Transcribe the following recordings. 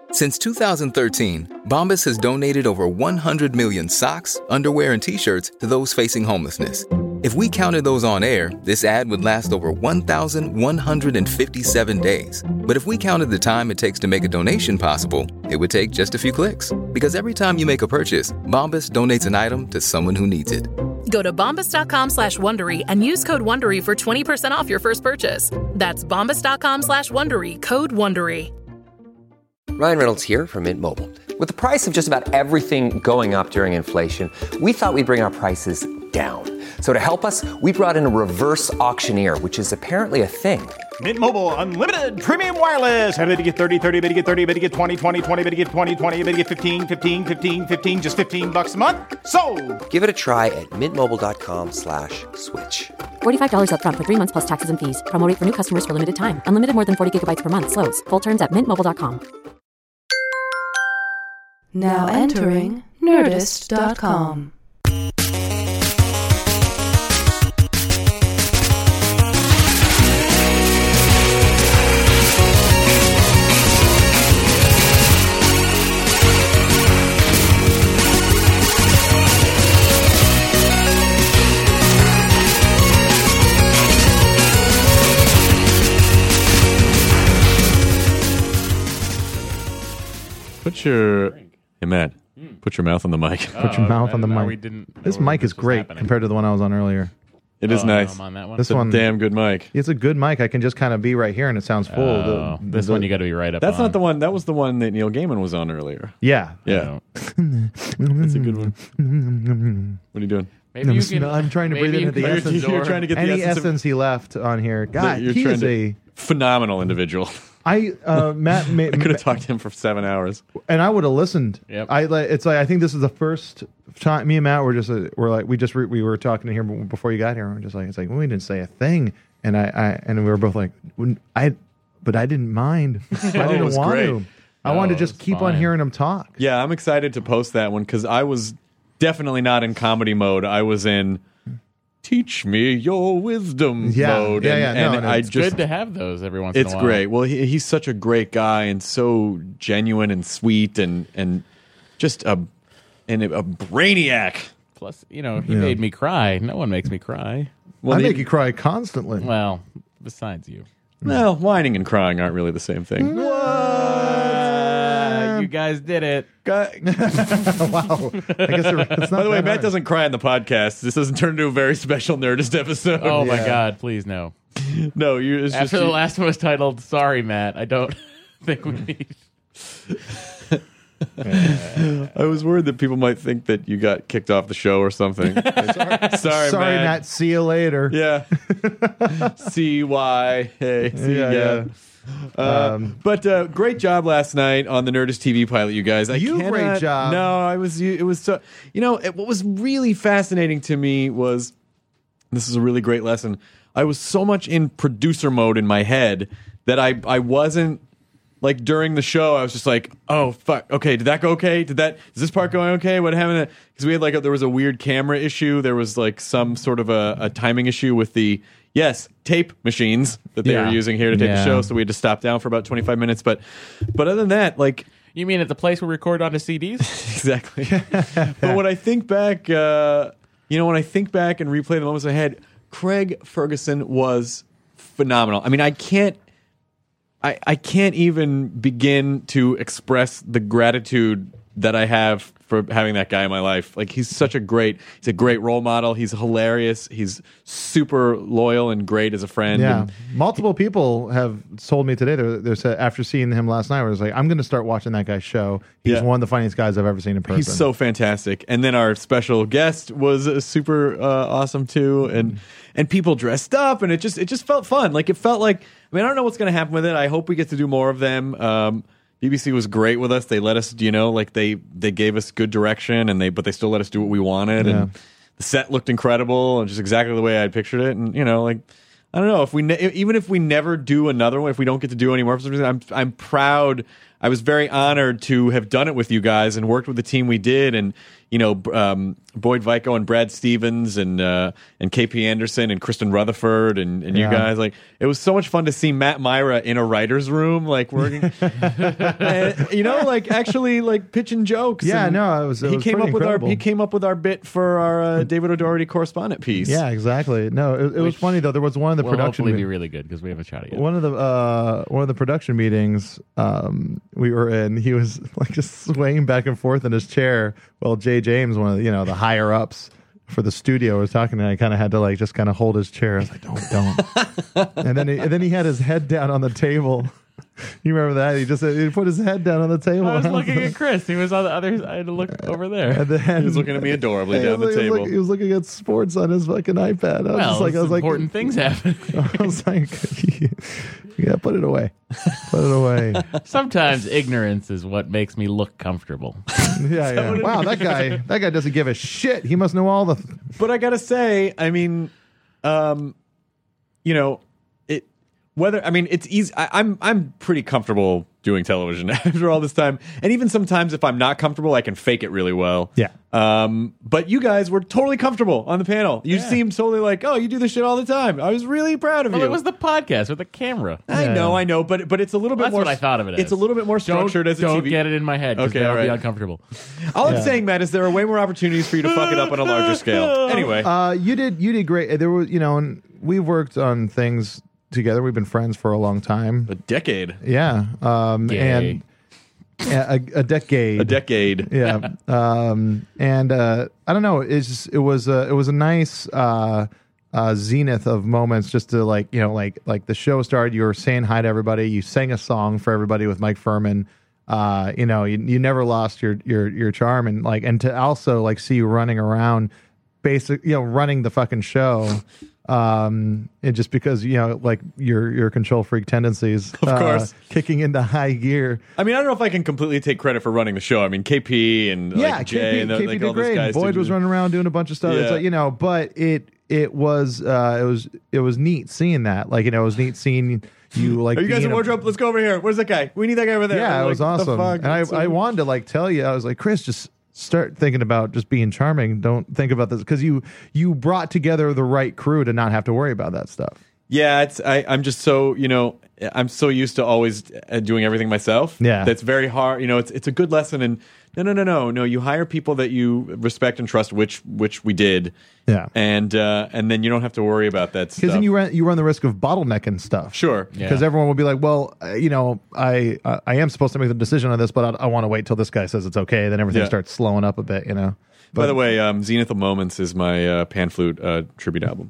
Since 2013, Bombas has donated over 100 million socks, underwear, and T-shirts to those facing homelessness. If we counted those on air, this ad would last over 1,157 days. But if we counted the time it takes to make a donation possible, it would take just a few clicks. Because every time you make a purchase, Bombas donates an item to someone who needs it. Go to bombas.com/Wondery and use code WONDERY for 20% off your first purchase. That's bombas.com/Wondery, code WONDERY. Ryan Reynolds here from Mint Mobile. With the price of just about everything going up during inflation, we thought we'd bring our prices down. So to help us, we brought in a reverse auctioneer, which is apparently a thing. Mint Mobile Unlimited Premium Wireless. How to get 30, 30, bit to get 30, bit to get 20, 20, 20, bit to get 20, 20, bit to get 15, 15, 15, 15, just $15 a month? Sold! Give it a try at mintmobile.com/switch. $45 up front for 3 months plus taxes and fees. Promo rate for new customers for limited time. Unlimited more than 40 gigabytes per month. Slows full terms at mintmobile.com. Now entering Nerdist.com. Hey, Matt, put your mouth on the mic. Put your mouth on the mic. This mic is great compared to the one I was on earlier. It is nice. I'm on that one. This It's a one, damn good mic. it's a good mic. I can just kind of be right here and it sounds full. This one you got to be right up. That's on. not the one. That was the one that Neil Gaiman was on earlier. Yeah. Yeah. That's a good one. What are you doing? Maybe you can. I'm trying to breathe maybe you into the can close essence. the door. You're trying to get the Any essence of- essence he left on here. God, You're he trying is to- Phenomenal individual. Matt, I could have talked to him for 7 hours. and I would have listened. Yep. It's like I think this is the first time me and Matt were just we were talking to here before you got here. And we're just like it's like we didn't say a thing, and and we were both like but I didn't mind. I it didn't was want great. to. I wanted to it just was keep on fine. hearing him talk. Yeah, I'm excited to post that one because I was definitely not in comedy mode. I was in teach me your wisdom mode. And I It's just good to have those every once in a It's while. great. Well, he's such a great guy and so genuine and sweet and just a brainiac. Plus, he made me cry. No one makes me cry. Well, I make you cry constantly. Well, besides you. Well, whining and crying aren't really the same thing. You guys did it. Wow. I guess it's not By the way, that Matt hard. doesn't cry on the podcast. This doesn't turn into a very special Nerdist episode. Oh my Yeah. God! Please no. No, it's After just the you- last one was titled "Sorry, Matt," I don't think we need. I was worried that people might think that you got kicked off the show or something. Sorry, Sorry, Matt. See you later. Yeah. CY. Hey. See ya. Yeah. But great job last night on the Nerdist TV pilot, you guys. Great job. No, it was so. What was really fascinating to me was this is a really great lesson. I was so much in producer mode in my head that I wasn't. Like during the show, I was just like, "Oh fuck! Okay, did that go okay? Is this part going okay? What happened?" Because we had there was a weird camera issue. There was some sort of a timing issue with the tape machines that they were using here to tape the show. So we had to stop down for about 25 minutes. But other than that, You mean at the place we record onto CDs? exactly. But when I think back, when I think back and replay the moments I had, Craig Ferguson was phenomenal. I mean, I can't even begin to express the gratitude that I have for having that guy in my life. He's a great role model. He's hilarious. He's super loyal and great as a friend. Yeah, And multiple people have told me today. They said after seeing him last night, I was like, I'm going to start watching that guy's show. He's Yeah. one of the funniest guys I've ever seen in person. he's so fantastic. And then our special guest was super awesome too. And people dressed up, and it just felt fun. It felt like, I don't know what's going to happen with it. I hope we get to do more of them. BBC was great with us. They let us, they gave us good direction, but they still let us do what we wanted. Yeah. And the set looked incredible and just exactly the way I'd pictured it. And I don't know if even if we never do another one, if we don't get to do any more for some reason, I'm proud. I was very honored to have done it with you guys and worked with the team we did. And Boyd Vico and Brad Stevens and KP Anderson and Kristen Rutherford and you guys. Like, it was so much fun to see Matt Myra in a writer's room, like working, and, like actually like pitching jokes. Yeah, and no, it was he came up incredible. he came up with our bit for our David O'Doherty correspondent piece. Yeah, exactly. No, it was funny though. There was one of the Will production. hopefully be really good because we haven't shot it yet. One of the production meetings we were in, he was like just swaying back and forth in his chair while Jay James, one of the higher ups for the studio, was talking, and I kind of had to like just kind of hold his chair. I was like, don't. and then he had his head down on the table. You remember that? He put his head down on the table. I was looking at Chris. He was on the other side. I had to look over there. And then, He was looking at me adorably down the table. He was looking at sports on his fucking iPad. I was like, important things happen. I was like, yeah, put it away. Put it away. Sometimes ignorance is what makes me look comfortable. Yeah. Wow, that guy doesn't give a shit. He must know all the. But I gotta say, I mean, it's easy. I'm pretty comfortable doing television after all this time, and even sometimes if I'm not comfortable, I can fake it really well. Yeah. But you guys were totally comfortable on the panel. You seemed totally like, oh, you do this shit all the time. I was really proud of you. Well, it was the podcast with the camera. I know, but it's a little bit That's more. what I thought of it as. It's a little bit more structured as a Don't TV. get it in my head. Okay, all I'll be right. uncomfortable. All I'm saying, Matt, is there are way more opportunities for you to fuck it up on a larger scale. Anyway, You did great. There was, and we've worked on things together. We've been friends for a long time. a decade. Yeah. Gay. And a decade. A decade. Yeah. And I don't know. It was a nice zenith of moments just to like the show started. You were saying hi to everybody. You sang a song for everybody with Mike Furman. You never lost your charm, and to also like see you running around, running the fucking show. And just because like your control freak tendencies, of course, kicking into high gear. I mean, I don't know if I can completely take credit for running the show. I mean, KP and Jay and KP like did all those great. guys. Boyd was running around doing a bunch of stuff. Yeah. It's like, but it was neat seeing that. Like, it was neat seeing you like. Are you guys in being wardrobe? Let's go over here. Where's that guy? We need that guy over there. Yeah, it was Like, awesome. the fuck? And I wanted to like tell you, I was like, Chris, just start thinking about just being charming. Don't think about this, because you brought together the right crew to not have to worry about that stuff. Yeah, I'm just so I'm so used to always doing everything myself. Yeah, that's very hard. It's a good lesson. And no. You hire people that you respect and trust, which we did. Yeah, and then you don't have to worry about that stuff. Because then you run the risk of bottlenecking stuff. Sure, because everyone will be like, well, I am supposed to make the decision on this, but I want to wait till this guy says it's okay. Then everything starts slowing up a bit. By the way, Zenith of Moments is my pan flute tribute album.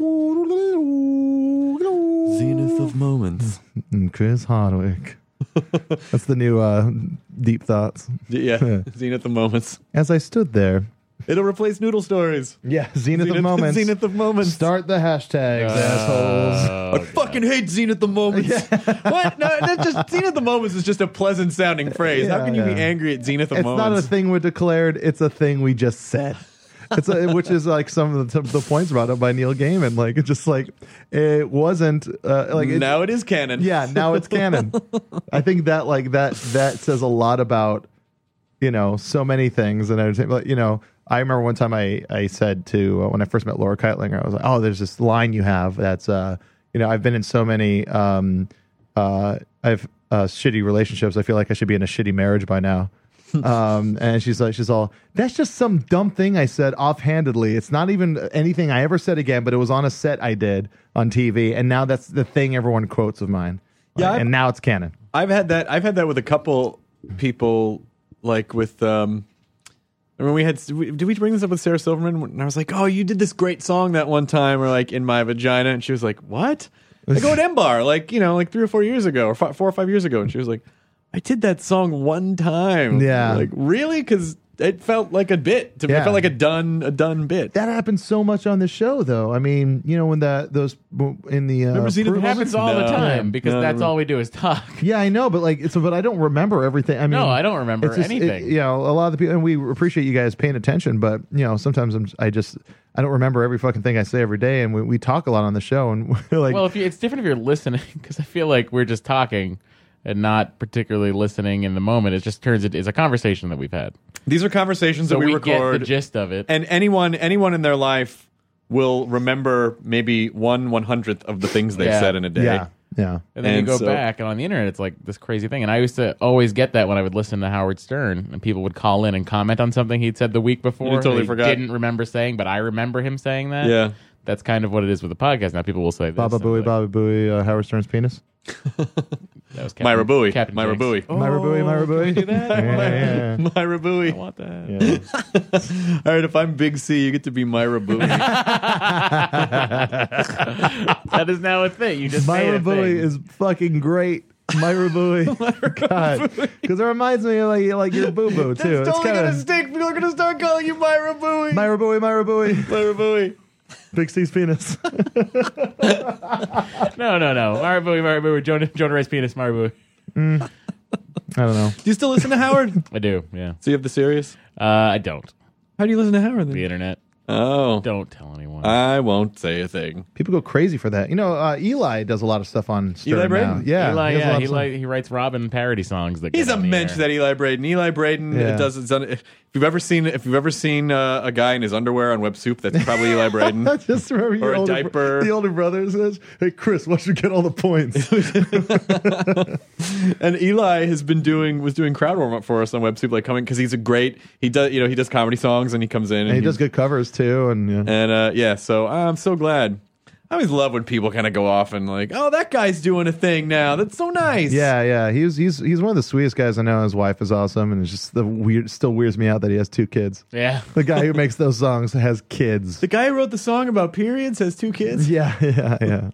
Zenith of Moments. Chris Hardwick. That's the new Deep Thoughts. Yeah, Zenith of Moments. As I stood there. It'll replace Noodle Stories. Yeah, Zenith of Moments. Zenith of Moments. Start the hashtags, assholes. I fucking hate Zenith of Moments. What? No, that's just Zenith of Moments is just a pleasant sounding phrase. How can you be angry at Zenith of Moments? It's not a thing we declared. It's a thing we just said. Which is like some of the points brought up by Neil Gaiman. Like, it's just like it wasn't like now it is canon. Yeah, now it's canon. I think that says a lot about so many things. And I remember one time I said to when I first met Laura Keitlinger, I was like, oh, there's this line you have that's I've been in so many I've shitty relationships. I feel like I should be in a shitty marriage by now. And she's all, that's just some dumb thing I said offhandedly. It's not even anything I ever said again, but it was on a set I did on TV, and now that's the thing everyone quotes of mine. Yeah, and now it's canon. I've had that with a couple people, like with I mean, did we bring this up with Sarah Silverman? And I was like, oh, you did this great song that one time, or like In My Vagina, and she was like, what? I go at M-Bar, like 3 or 4 years ago, or 4 or 5 years ago, and she was like, I did that song one time. Yeah. Like, really? Because it felt like a bit to me. It felt like a done bit. That happens so much on the show, though. I mean, when those in the it happens all the time because that's all we do is talk. Yeah, I know, but but I don't remember everything. I mean, no, I don't remember anything. A lot of the people, and we appreciate you guys paying attention, but sometimes I don't remember every fucking thing I say every day, and we talk a lot on the show, and we're like, well, it's different if you're listening, because I feel like we're just talking. and not particularly listening in the moment. It just turns it's a conversation that we've had. These are conversations So that we get record. the gist of it. And anyone in their life will remember maybe 1/100th of the things they've said in a day. Yeah. Yeah. And then you And go so- back, and on the internet, it's like this crazy thing. And I used to always get that when I would listen to Howard Stern, and people would call in and comment on something he'd said the week before. You totally they forgot. Didn't remember saying, but I remember him saying that. Yeah. That's kind of what it is with the podcast. Now people will say this. Baba and Booey, like, Baba Booey, Howard Stern's penis. That was Myra Bowie. Captain Myra Jinx. Bowie. Myra Booey, Myra Booey. do that? Yeah. Myra Bowie. I want that. Yeah. All right, if I'm Big C, you get to be Myra Bowie. That is now a thing. You just Myra made a Bowie thing. is fucking great. Myra Bowie. God. Because it reminds me of like your boo boo too. It's totally gonna stick. People are gonna start calling you Myra Bowie. Myra Bowie, Myra Bowie. Myra Bowie. Big C's penis. No. Myra Bowie. Jonah Ray's penis. Myra Bowie. I don't know. Do you still listen to Howard? I do. Yeah. So you have the Sirius? I don't. How do you listen to Howard then? The internet. Oh, Don't tell anyone. I won't say a thing. People go crazy for that. You know, Eli does a lot of stuff on Stern Eli now. Braden? Yeah. Eli, he has a lot of stuff. he writes Robin parody songs that He's get a on the mensch, air. that Eli Braden. Eli Braden Yeah. does. If you've ever seen a guy in his underwear on Web Soup, that's probably Eli Braden. I just remember Or your a older, diaper. the older brother says, "Hey Chris, why should you get all the points?" And Eli was doing crowd warm up for us on Web Soup, like coming because he does comedy songs and he comes in and he does good covers too. And so I'm so glad. I always love when people kind of go off and like, oh, that guy's doing a thing now. That's so nice. yeah. He's one of the sweetest guys I know. His wife is awesome, and it's just still weirds me out that he has 2 kids. Yeah. The guy who makes those songs has kids. The guy who wrote the song about periods has 2 kids. Yeah.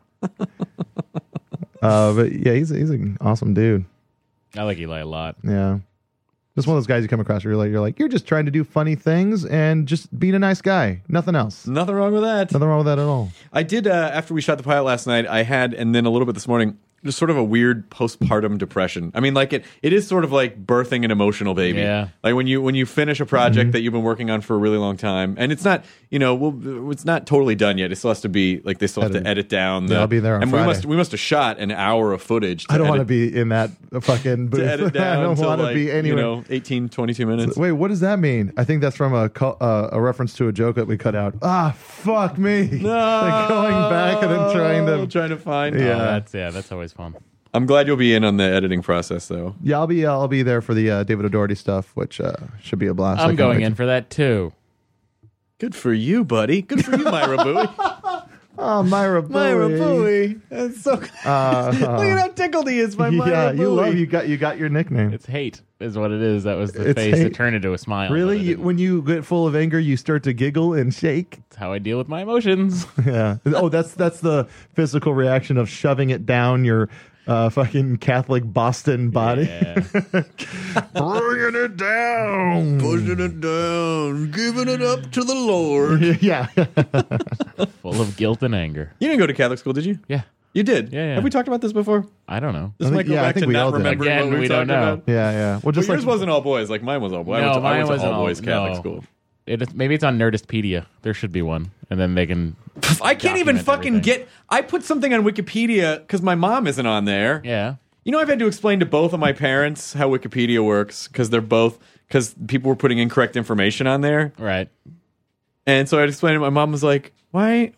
But yeah, he's an awesome dude. I like Eli a lot. Yeah. Just one of those guys you come across where you're just trying to do funny things and just being a nice guy. Nothing else. Nothing wrong with that. Nothing wrong with that at all. I did, after we shot the pilot last night, I had, and then a little bit this morning, just sort of a weird postpartum depression. I mean, like it is sort of like birthing an emotional baby. Yeah. Like when you finish a project that you've been working on for a really long time, and it's not, it's not totally done yet. It still has to be like they still have to edit down. Yeah, I'll be there on and Friday. we must have shot an hour of footage. I don't want to be in that fucking booth. to edit down. I don't to want to like, be anywhere. 18, 22 minutes. Wait, what does that mean? I think that's from a reference to a joke that we cut out. Fuck me. No, Like going back and then trying to find. Yeah. That's always fun. I'm glad you'll be in on the editing process, though. Yeah, I'll be there for the David O'Doherty stuff, which should be a blast. I'm going in for that too. Good for you, buddy. Good for you, Myra Bowie. Oh, Myra Bowie. Myra Bowie. That's so. Look at how tickled he is by Myra Bowie. you got your nickname. It's hate, is what it is. That was the It's face hate. that turned into a smile. Really? but I didn't. When you get full of anger, you start to giggle and shake? That's how I deal with my emotions. Yeah. Oh, that's the physical reaction of shoving it down your fucking Catholic Boston body. Yeah. Bringing it down. Pushing it down, giving it up to the Lord. Yeah. Full of guilt and anger. You didn't go to Catholic school, did you? Yeah. You did? Yeah. Have we talked about this before? I don't know. This I think- might go yeah, I back think to we all not did. remembering Again, what we we talked don't know. about. Yeah. Well, But just yours like wasn't all boys. Like mine was all boys. No, I went mine to wasn't all boys Catholic no. school. Maybe it's on Nerdistpedia. There should be one, and then they can. I can't even document fucking everything. I put something on Wikipedia because my mom isn't on there. Yeah. I've had to explain to both of my parents how Wikipedia works because people were putting incorrect information on there. Right. And so I explained it. My mom was like, "Why?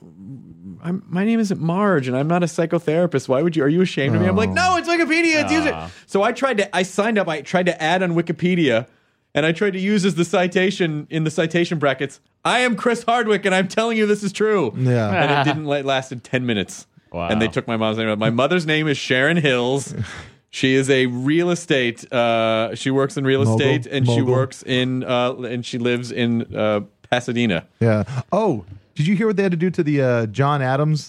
My name isn't Marge, and I'm not a psychotherapist. Why would you? Are you ashamed of me?" I'm like, "No, it's Wikipedia. It's use it." So I signed up. I tried to add on Wikipedia, and I tried to use as the citation in the citation brackets. I am Chris Hardwick, and I'm telling you this is true. Yeah. And it didn't lasted 10 minutes. Wow. And they took my mom's name. My mother's name is Sharon Hills. She is a real estate. She works in real estate, and she Mogul. works in and she lives in Pasadena. Yeah. Oh, did you hear what they had to do to the John Adams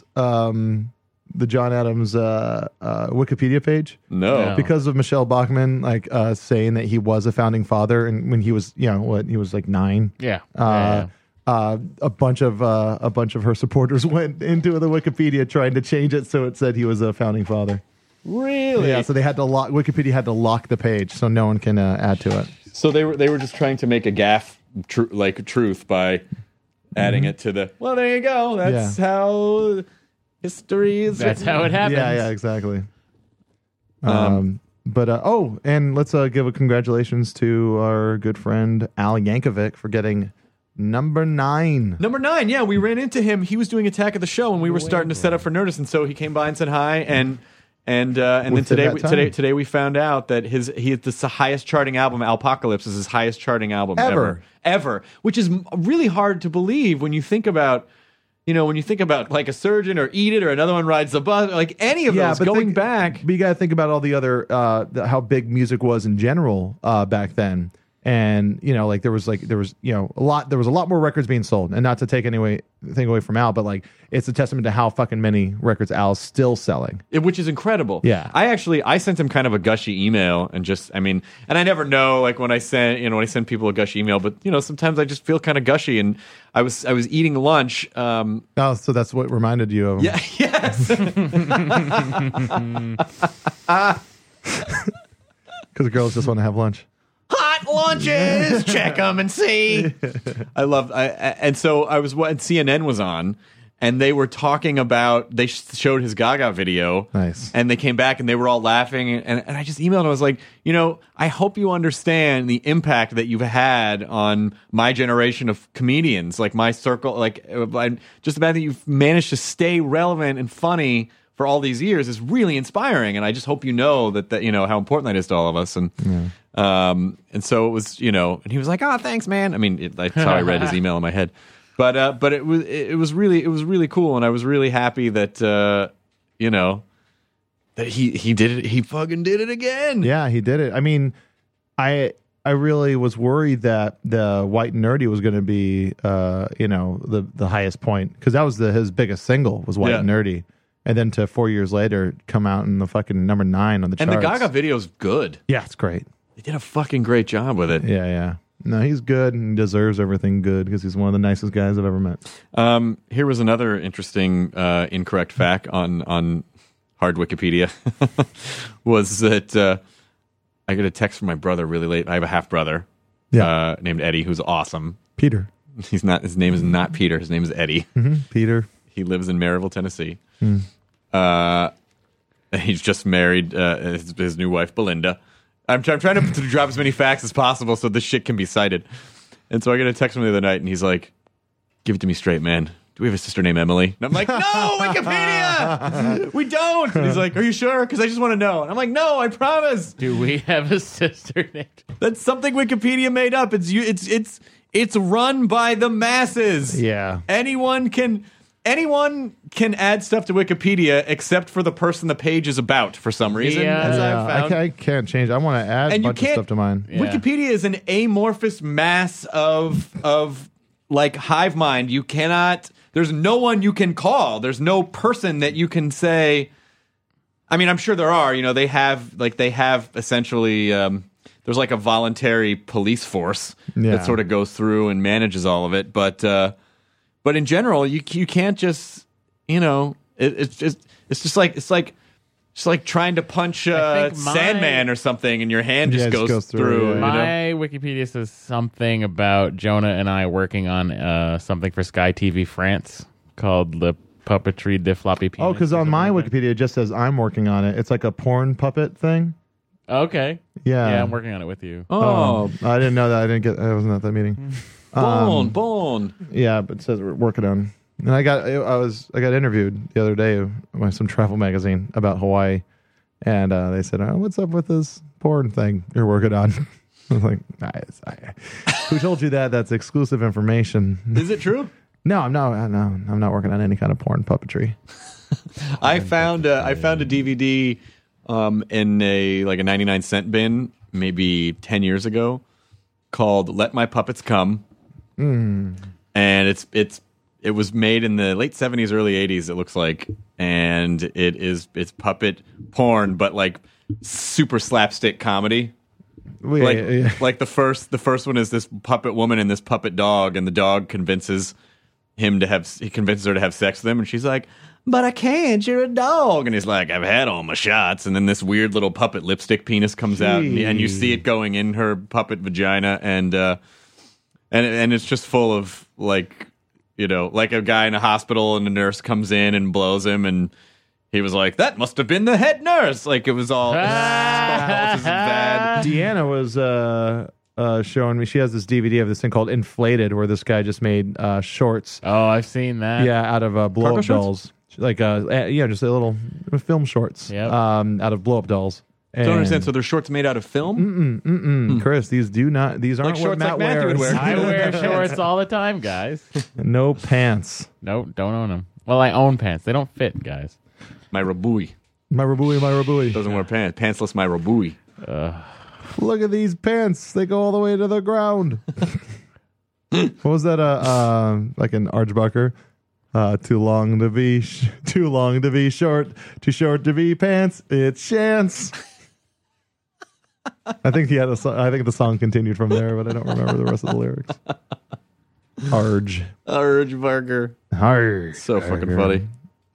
Wikipedia page? No. No. Because of Michelle Bachmann saying that he was a founding father, and when he was he was like 9. Yeah. A bunch of her supporters went into the Wikipedia trying to change it so it said he was a founding father. Really? Yeah, so they had to lock Wikipedia had to lock the page so no one can add to it. So they were just trying to make a gaffe truth by adding it to the. Well, there you go. That's how history is. That's written. how it happens. Yeah, exactly. But and let's give a congratulations to our good friend Al Yankovic for getting number 9. Number 9, yeah, we ran into him. He was doing Attack of the Show, and we were starting to set up for Nerdist, and so he came by and said hi. And then today we found out that the highest charting album, Alpocalypse, is his highest charting album ever, which is really hard to believe when you think about. When you think about like A Surgeon or Eat It or Another One Rides the Bus, like any of those going back. But you got to think about all the other, how big music was in general back then. And, there was a lot more records being sold. And not to take anything away from Al, but like it's a testament to how fucking many records Al's still selling. Which is incredible. Yeah. I sent him kind of a gushy email and and I never know like when I send people a gushy email, but sometimes I just feel kind of gushy, and I was eating lunch. So that's what reminded you of him. Yeah, yes. Because girls just want to have lunch. Hot lunches, check them and see. And so I was what CNN was on, and they were talking about. They showed his Gaga video. Nice. And they came back and they were all laughing. And I just emailed and I was like, I hope you understand the impact that you've had on my generation of comedians, like my circle, like just the fact that you've managed to stay relevant and funny for all these years is really inspiring. And I just hope that how important that is to all of us. And and so it was, and he was like, "Oh, thanks, man." I mean, that's how I read his email in my head. But it was really cool, and I was really happy that that he did it. He fucking did it again. Yeah, he did it. I mean, I really was worried that the White and Nerdy was going to be the highest point, because that was his biggest single was White and Nerdy. And then to 4 years later, come out in the fucking number 9 on the charts. And the Gaga video's good. Yeah, it's great. They did a fucking great job with it. Yeah. No, he's good and deserves everything good because he's one of the nicest guys I've ever met. Here was another interesting incorrect fact on Hard Wikipedia. Was that I got a text from my brother really late. I have a half brother named Eddie, who's awesome. Peter. He's not. His name is not Peter. His name is Eddie. Mm-hmm. Peter. He lives in Maryville, Tennessee. He's just married his new wife, Belinda. I'm trying to drop as many facts as possible so this shit can be cited. And so I got a text from him the other night, and he's like, "Give it to me straight, man. Do we have a sister named Emily?" And I'm like, "No, Wikipedia! We don't!" And he's like, "Are you sure? Because I just want to know." And I'm like, "No, I promise." Do we have a sister named? That's something Wikipedia made up. It's run by the masses. Yeah. Anyone can add stuff to Wikipedia except for the person the page is about for some reason. As I've found. I can't change. I want to add a bunch of stuff to mine. Yeah. Wikipedia is an amorphous mass of like hive mind. You cannot. There's no one you can call. There's no person that you can say. I mean, I'm sure there are. They have essentially. There's like a voluntary police force that sort of goes through and manages all of it, but in general, you can't just it's just like trying to punch Sandman or something, and your hand just goes through. Yeah. My Wikipedia says something about Jonah and I working on something for Sky TV France called the Puppetry de Floppy Penis. Oh, because on my Wikipedia it just says I'm working on it. It's like a porn puppet thing. Okay. Yeah, I'm working on it with you. Oh, I didn't know that. I wasn't at that meeting. Bone. Yeah, but it says we're working on. And I got interviewed the other day by some travel magazine about Hawaii, and they said, "What's up with this porn thing you're working on?" I was like, "Who told you that? That's exclusive information." Is it true? No, I'm not working on any kind of porn puppetry. I found a DVD in a 99-cent bin maybe 10 years ago called "Let My Puppets Come." And it was made in the late 70s, early 80s, it looks like, and it's puppet porn, but like super slapstick comedy. Like the first one is this puppet woman and this puppet dog, and the dog convinces her to have sex with him, and she's like, "But I can't, you're a dog." And he's like, "I've had all my shots." And then this weird little puppet lipstick penis comes out, and you see it going in her puppet vagina, and it's just full of like a guy in a hospital, and a nurse comes in and blows him, and He was like, that must have been the head nurse. Like, it was all bad. Deanna was showing me. She has this DVD of this thing called Inflated, where this guy just made shorts. Oh, I've seen that. Yeah, out of blow-up dolls. Like, just a little film shorts. Yep. Out of blow-up dolls. Don't understand. So they're shorts made out of film? Chris, these aren't Like what shorts Matt like Matthew would wears. wear. I wear shorts all the time, guys. No pants. Nope, don't own them. Well, I own pants. They don't fit, guys. My Rabui. My rabui. Doesn't wear pants. Pantsless my Rabui. Look at these pants. They go all the way to the ground. What was that? Like an Archbucker? Too long to be short, too short to be pants. It's chance. I think he had I think the song continued from there, but I don't remember the rest of the lyrics. Arge Barker. Arge. So fucking funny.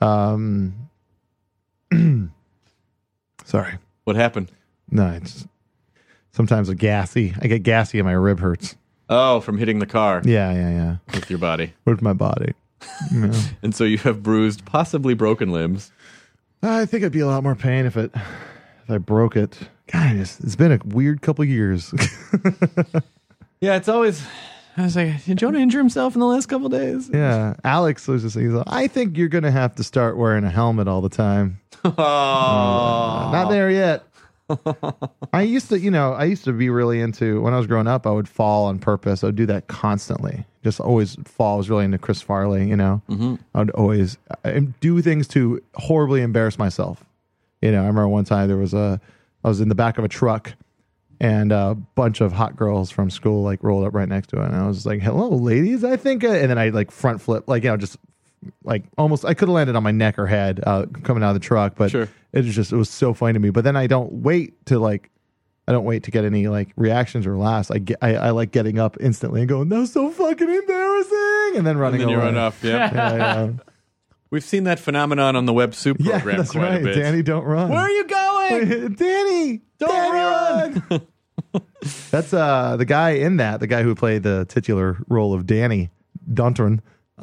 Sorry. What happened? No, it's sometimes I get gassy and my rib hurts. Oh, from hitting the car. Yeah. With your body. With my body. Yeah. And so you have bruised, possibly broken limbs. I think it'd be a lot more pain if I broke it. God, it's been a weird couple years. Yeah, it's always... I was like, did Jonah injure himself in the last couple days? Yeah. Alex was just he's like, I think you're going to have to start wearing a helmet all the time. Not there yet. I used to be really into, when I was growing up, I would fall on purpose. I would do that constantly. Just always fall. I was really into Chris Farley, Mm-hmm. I would always do things to horribly embarrass myself. I remember one time I was in the back of a truck and a bunch of hot girls from school like rolled up right next to it. And I was like, hello, ladies, I think. And then I like front flip, like, just like almost, I could have landed on my neck or head coming out of the truck, but sure. It was so funny to me. But then I don't wait to get any like reactions or laughs. I like getting up instantly and going, that was so fucking embarrassing. And then running and then away. You run off. Yeah. Yeah. We've seen that phenomenon on the Web Soup program Yeah, that's quite right. a bit. Danny, don't run. Where are you going? Danny, run. That's the guy in that, the guy who played the titular role of Danny Duntron,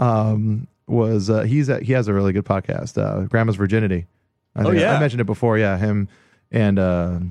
he has a really good podcast, Grandma's Virginity. I mentioned it before. Yeah, him and the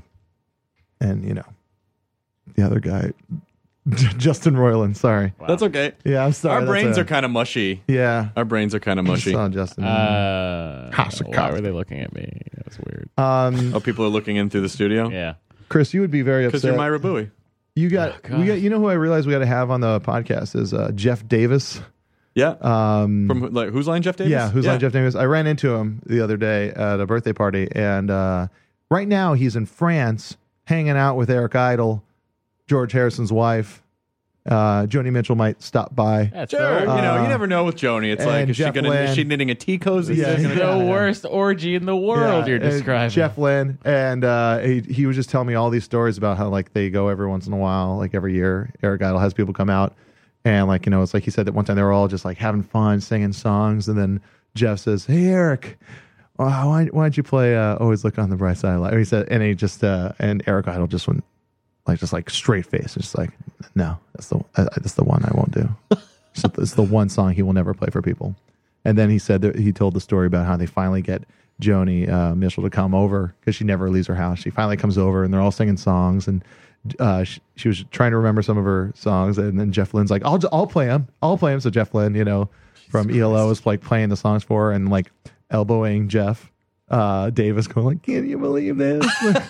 other guy, Justin Roiland. Sorry, wow. That's okay. Yeah, I'm sorry. Our brains are kind of mushy. Yeah, our brains are kind of mushy. I saw Justin. Why were they looking at me? That was weird. People are looking in through the studio. Yeah, Chris, you would be very upset because you're Myra Bowie. We got. Who I realized we got to have on the podcast is Jeff Davis. Yeah. From like Whose Line Jeff Davis? Yeah, Whose Line Jeff Davis. I ran into him the other day at a birthday party, and right now he's in France hanging out with Eric Idle, George Harrison's wife. Joni Mitchell might stop by. That's sure. You never know with Joni. It's like, is she knitting a tea cozy? Yeah, the worst orgy in the world you're describing. Jeff Lynne, and he was just telling me all these stories about how like they go every once in a while, like every year. Eric Idle has people come out. And like, it's like he said that one time they were all just like having fun, singing songs. And then Jeff says, hey, Eric, why don't you play Always Look on the Bright Side of Life? He said, and he just, and Eric Idle just went like straight face. Just like, no, that's the one I won't do. So it's the one song he will never play for people. And then he said that he told the story about how they finally get Joni Mitchell to come over because she never leaves her house. She finally comes over and they're all singing songs and she was trying to remember some of her songs, and then Jeff Lynne's like, I'll play them. So Jeff Lynne, from ELO is like playing the songs for her and like elbowing Jeff Davis, going like, can you believe this?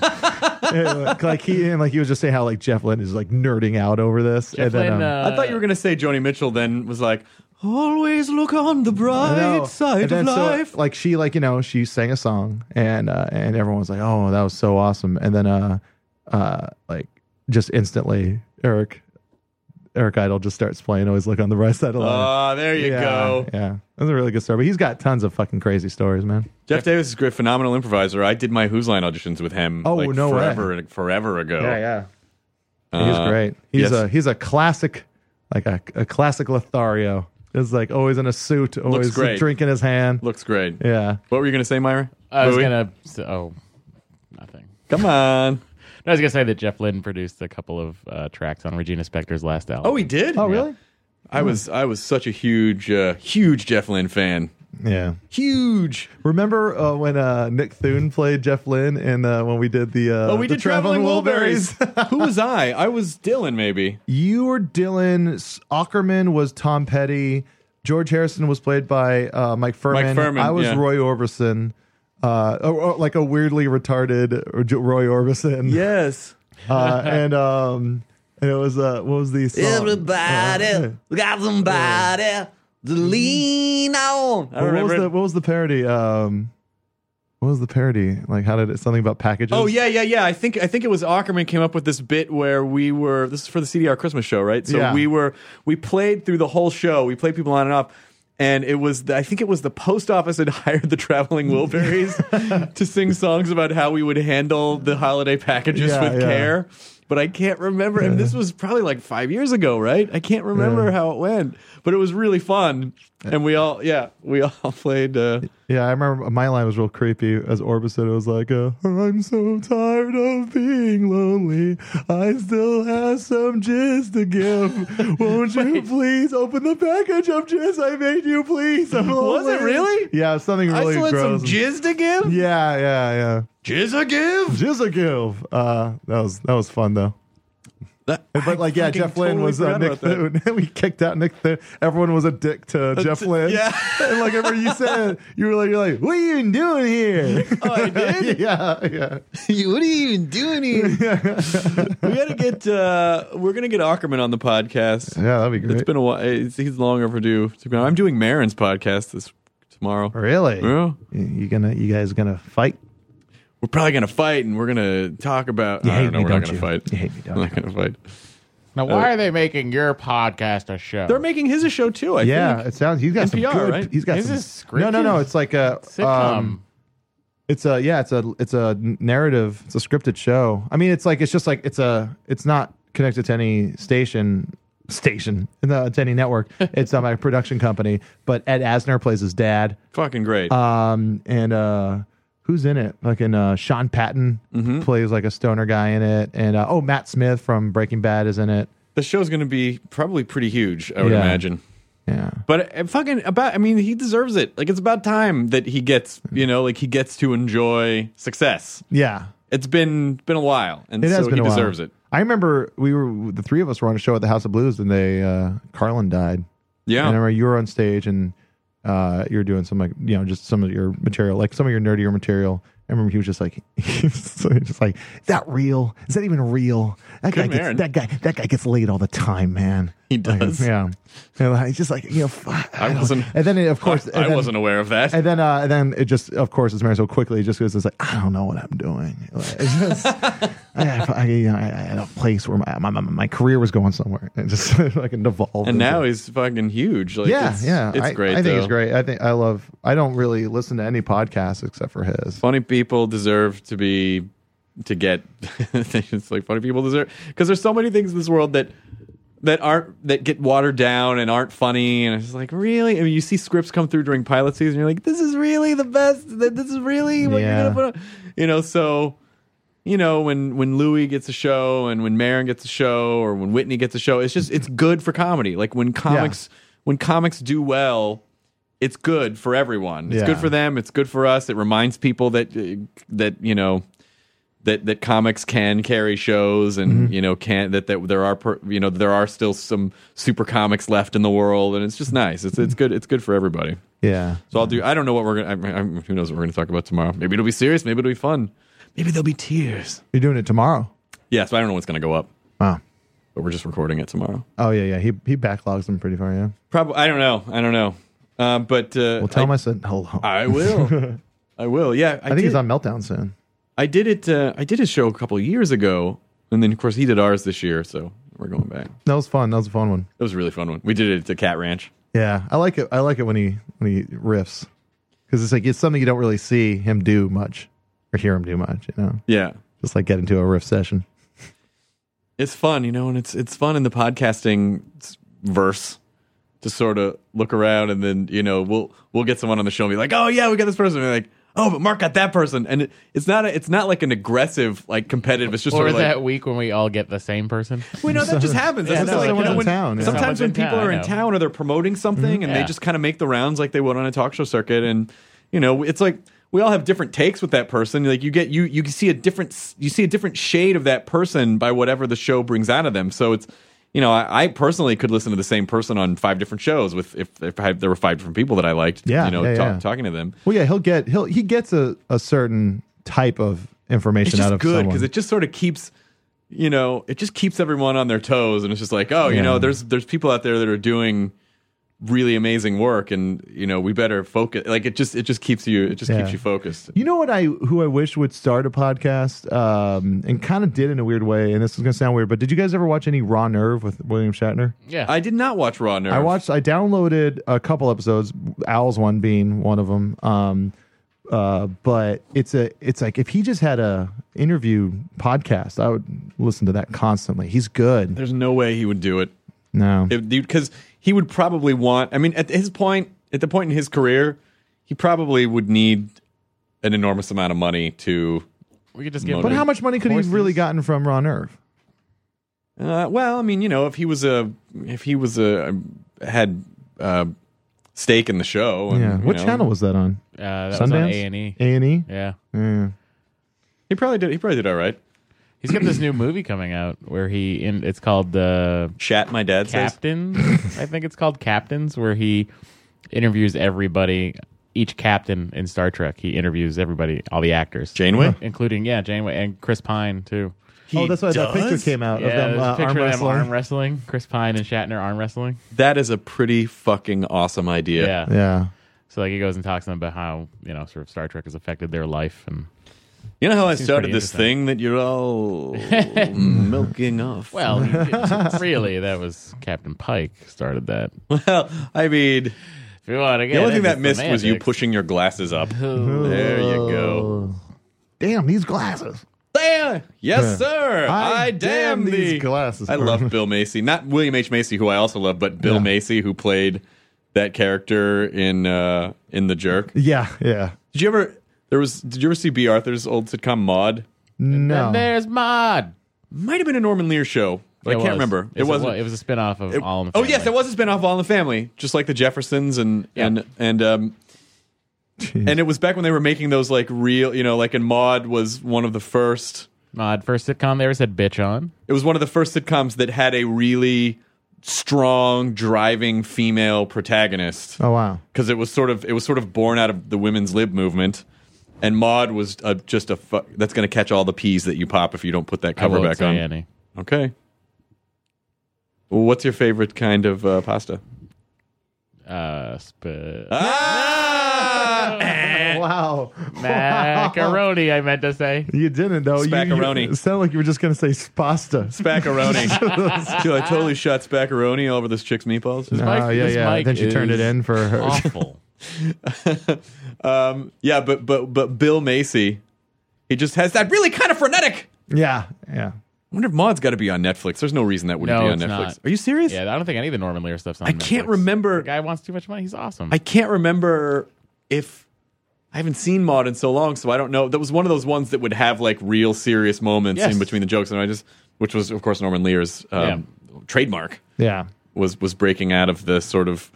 He was just saying how like Jeff Lynne is like nerding out over this. Jeff Lynne, I thought you were gonna say Joni Mitchell then was like, always look on the bright side of life. So, like she she sang a song and everyone was like, oh, that was so awesome. And then just instantly Eric Idle just starts playing Always Look on the Bright Side of Life. Oh, there you go. Yeah. That's a really good story. But he's got tons of fucking crazy stories, man. Jeff Davis is a great, phenomenal improviser. I did my Whose Line auditions with him forever ago. Yeah. He's great. He's a classic, like a classic Lothario. Is like always in a suit, always a drink in his hand. Looks great. Yeah. What were you going to say, Myra? I was going to... nothing. Come on. I was going to say that Jeff Lynne produced a couple of tracks on Regina Spektor's last album. Oh, he did? Oh, really? I was such a huge Jeff Lynne fan. Yeah. Huge. Remember when Nick Thune played Jeff Lynne and when we did the We did Traveling Wilburys. Who was I? I was Dylan, maybe. You were Dylan. Ackerman was Tom Petty. George Harrison was played by Mike Furman. Mike Furman, I was yeah. Roy Orbison. Like a weirdly retarded Roy Orbison. Yes. And it was what was the song? Everybody got somebody to lean on. I don't remember. What was the parody? What was the parody? Like, how did it? Something about packages? Oh yeah. I think it was Ackerman came up with this bit where we were. This is for the CDR Christmas show, right? So Yeah. we played through the whole show. We played people on and off. And it was, I think it was the post office had hired the Traveling Wilburys to sing songs about how we would handle the holiday packages with care. But I can't remember. And this was probably like 5 years ago, right? I can't remember how it went. But it was really fun. And we all played. Yeah, I remember my line was real creepy as Orbison. It was like, I'm so tired of being lonely. I still have some jizz to give. Won't you please open the package of jizz I made you, please? I'm Was it lonely." really? Yeah, it was something I really still had gross. some jizz to give? Yeah. Jizz a give? Jizz a give. That was fun though. But like, yeah, Jeff Lynne was Nick Thune. We kicked out Nick Thune. Everyone was a dick to Jeff Lynne. Yeah. And like, whenever you said, you're like, what are you even doing here? Oh, I did? Yeah. What are you even doing here? We gotta get. We're gonna get Ackerman on the podcast. Yeah, that'd be great. It's been a while. He's long overdue. I'm doing Marin's podcast tomorrow. Really? Yeah. You guys gonna fight? We're probably gonna fight, and we're gonna talk about. You I hate don't know. me, We're not don't gonna you? fight. You hate me, don't We're you? not gonna fight. Now, why are they making your podcast a show? They're making his a show too. I Yeah, think. it sounds. He's got some NPR, good. right? He's got Is some. this scripted? No. It's like a Sitcom. It's a narrative. It's a scripted show. I mean, it's not connected to any station to any network. It's a production company. But Ed Asner plays his dad. Fucking great. And who's in it? Fucking Sean Patton plays like a stoner guy in it. And Matt Smith from Breaking Bad is in it. The show's gonna be probably pretty huge. I would Yeah. imagine. Yeah. But he deserves it. Like, it's about time that he gets, he gets to enjoy success. Yeah. It's been a while, and It has so been he a while. deserves it. I remember the three of us were on a show at the House of Blues, and Carlin died. Yeah. And I remember you were on stage, and you were doing some just some of your material, like some of your nerdier material. I remember he was just like, is that real? Is that even real? That guy gets laid all the time, man. He does. Yeah. And he's just like, I wasn't. And then of course, I wasn't aware of that. And then it just, of course, it's married so quickly. It just goes, it's like, I don't know what I'm doing. It's just, I had a place where my career was going somewhere. It just like it devolved. And now he's fucking huge. Like, yeah. It's great. I think though. it's great. I don't really listen to any podcasts except for his. Funny people deserve to get. It's like funny people deserve, because there's so many things in this world that get watered down and aren't funny, and it's just like, really. I mean, you see scripts come through during pilot season, you're like, this is really the best. This is really what you're gonna put on. So when Louis gets a show, and when Maron gets a show, or when Whitney gets a show, it's good for comedy. Like when comics do well, it's good for everyone. It's good for them. It's good for us. It reminds people that comics can carry shows, and there are still some super comics left in the world, and it's just nice. It's good. It's good for everybody. Yeah. So I don't know what we're gonna. Who knows what we're gonna talk about tomorrow? Maybe it'll be serious. Maybe it'll be fun. Maybe there'll be tears. You're doing it tomorrow. Yeah. So I don't know what's gonna go up. Wow. But we're just recording it tomorrow. Oh yeah. He backlogs them pretty far. Yeah. Probably. I don't know. But Well, tell him I said hello. I will. I will. Yeah. I think he's on Meltdown soon. I did it. I did his show a couple of years ago, and then of course he did ours this year. So we're going back. That was fun. That was a fun one. It was a really fun one. We did it at the Cat Ranch. Yeah, I like it. I like it when he riffs, because it's like it's something you don't really see him do much or hear him do much. Yeah. Just like get into a riff session. It's fun, and it's fun in the podcasting verse to sort of look around, and then we'll get someone on the show and be like, oh yeah, we got this person. And be like, oh, but Mark got that person, and it's not like an aggressive like competitive. It's just Or sort of like that week when we all get the same person. we know that just happens. That's Yeah, just like, someone's in when- town, yeah. Sometimes when Someone's in people town, are I in know. town or they're promoting something and they Yeah. just kind of make the rounds like they would on a talk show circuit, and it's like we all have different takes with that person. Like you see a different shade of that person by whatever the show brings out of them. So it's I personally could listen to the same person on 5 different shows if there were 5 different people that I liked. Yeah, yeah. Talking to them. Well, yeah, he gets a certain type of information It's just out of good someone. because it just sort of keeps it just keeps everyone on their toes, and it's just like, oh, there's people out there that are doing really amazing work, and we better focus. Like it just keeps you keeps you focused. You know what who I wish would start a podcast and kind of did in a weird way, and this is going to sound weird, but did you guys ever watch any Raw Nerve with William Shatner? Yeah. I did not watch Raw Nerve. I downloaded a couple episodes, Al's one being one of them. But it's like if he just had a interview podcast, I would listen to that constantly. He's good. There's no way he would do it. No. Because he would probably want. I mean, at the point in his career, he probably would need an enormous amount of money to. We could just give. But how much money could he have horses. really gotten from Raw Nerve? Well, I mean, if he was had stake in the show. And, Yeah. What channel was that on? That was Sundance? on A&E. A&E? Yeah. Yeah. He probably did all right. He's got this new movie coming out where it's called Shat, my dad says. Captains. I think it's called Captains, where he interviews everybody, each captain in Star Trek. He interviews everybody, all the actors. Janeway? Including, Janeway and Chris Pine, too. That's why that picture came out of them there's a picture arm of them arm wrestling. wrestling. Chris Pine and Shatner arm wrestling. That is a pretty fucking awesome idea. Yeah. Yeah. So he goes and talks to them about how, sort of Star Trek has affected their life. And You know how I Seems started pretty this interesting. thing that you're all milking off? well, really, that was Captain Pike started that. Well, I mean, If you want to get the only thing into that missed was you semantics. pushing your glasses up. There you go. Damn, these glasses. Damn! Yes, sir. I damn these thee. glasses. I love Bill Macy. Not William H. Macy, who I also love, but Bill Yeah. Macy, who played that character in The Jerk. Yeah, yeah. Did you ever see B. Arthur's old sitcom Maude? No. And there's Maude. Might have been a Norman Lear show. But I can't remember. It wasn't. It was a spinoff of All in the Oh Family. yes, it was a spinoff of All in the Family, just like the Jeffersons and it was back when they were making those like real, like in Maude was one of the first. Maude, first sitcom they ever said bitch on. It was one of the first sitcoms that had a really strong, driving female protagonist. Oh wow. Because it was sort of born out of the women's lib movement. And Maude was just that's going to catch all the peas that you pop if you don't put that cover I won't back say on. any. Okay. Well, what's your favorite kind of pasta? Wow. Macaroni, I meant to say. You didn't though. Spaccaroni. It sounded like you were just going to say pasta. Spaccaroni. Dude, I totally shot spaccaroni all over this chick's meatballs. Yeah. Then she turned it in for her. Awful. Yeah, but Bill Macy, he just has that really kind of frenetic. Yeah. I wonder if Maude's got to be on Netflix. There's no reason that wouldn't No, be on it's Netflix. not. Are you serious? Yeah, I don't think any of the Norman Lear stuff's on I Netflix. can't remember. The guy wants too much money. He's awesome. I can't remember if I haven't seen Maude in so long, so I don't know. That was one of those ones that would have like real serious moments Yes. in between the jokes, and which was of course Norman Lear's trademark. Yeah. Was breaking out of the sort of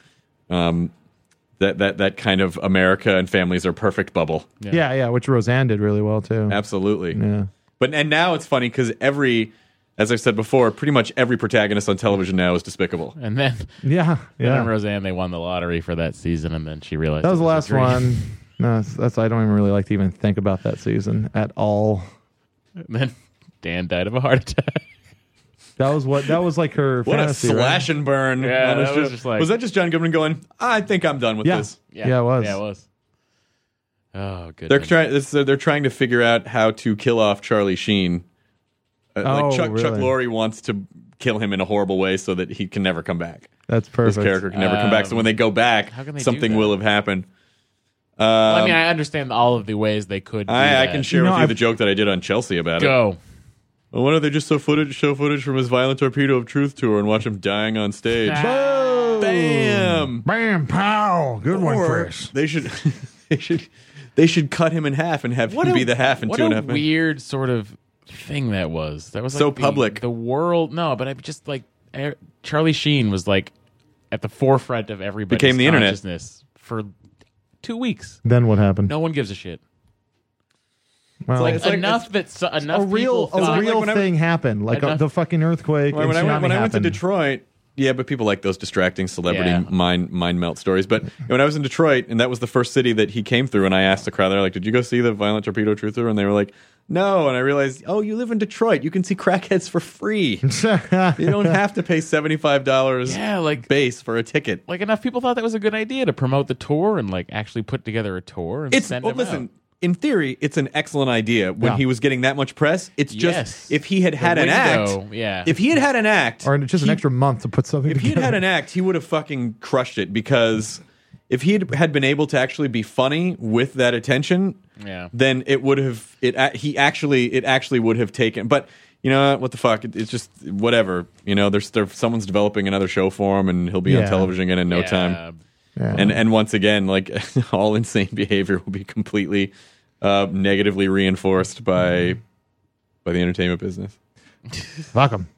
that kind of America and families are perfect bubble. Yeah. Which Roseanne did really well too. Absolutely. Yeah. And now it's funny because as I've said before, pretty much every protagonist on television now is despicable. And then, Yeah. then Roseanne, they won the lottery for that season, and then she realized That was it the a last dream. one. No, that's I don't even really like to even think about that season at all. And then Dan died of a heart attack. That was like her What fantasy, a slash and burn! Yeah, on a that show. was just like- was that just John Goodman going? I think I'm done with Yeah. this. Yeah, it was. Yeah, it was. Oh, good. They're trying to figure out how to kill off Charlie Sheen. Chuck really? Lorre wants to kill him in a horrible way so that he can never come back. That's perfect. This character can never come back. So when they go back, how can they do something that? will have happened. Well, I mean, I understand all of the ways they could do I that. can share with you the joke that I did on Chelsea about it. Go. Well, why don't they just show footage from his Violent Torpedo of Truth tour and watch him dying on stage? Bam! Bam! Pow! Good one, Or Chris. they should They should cut him in half and have him be the half in what 2.5 a minutes. weird sort of thing that was. That was like So public. The world. No, but I just like Charlie Sheen was like at the forefront of everybody's Became the internet. consciousness for 2 weeks. Then what happened? No one gives a shit. Well, It's like- enough a real thing happened, like Enough- the fucking earthquake. When I went to happened. Detroit, yeah, but people like those distracting celebrity Yeah. mind melt stories. But when I was in Detroit, and that was the first city that he came through, and I asked the crowd, they're like, "Did you go see the Violent Torpedo Truther?" And they were like, "No." And I realized, oh, you live in Detroit, you can see crackheads for free. You don't have to pay $75 base for a ticket. Like enough people thought that was a good idea to promote the tour and like actually put together a tour and send them listen. out. In theory, it's an excellent idea. When he was getting that much press, it's just Yes. if he had The had an window, act. yeah. If he had had an act, or just an extra month to put something if he together. had had an act, he would have fucking crushed it. Because if he had been able to actually be funny with that attention, then it would have it actually would have taken. But you know what the fuck? It's just whatever. You know, there's someone's developing another show for him, and he'll be on television again in no time. Yeah. And once again, like all insane behavior will be completely negatively reinforced by the entertainment business. Fuck him.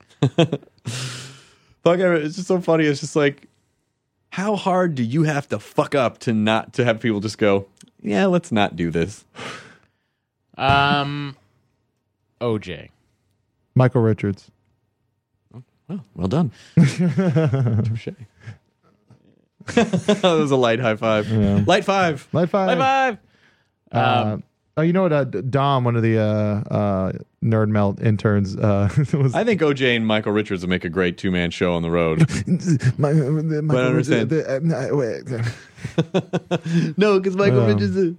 Fuck it. It's just so funny. It's just like, how hard do you have to fuck up to have people just go, yeah, let's not do this. OJ. Michael Richards. Oh, well done. Touche. That was a light high five. Yeah. Light five. Light five. Light five. You know what? Dom, one of the Nerd Melt interns, was. I think OJ and Michael Richards will make a great two-man show on the road. But I understand. No, because Michael Richards is...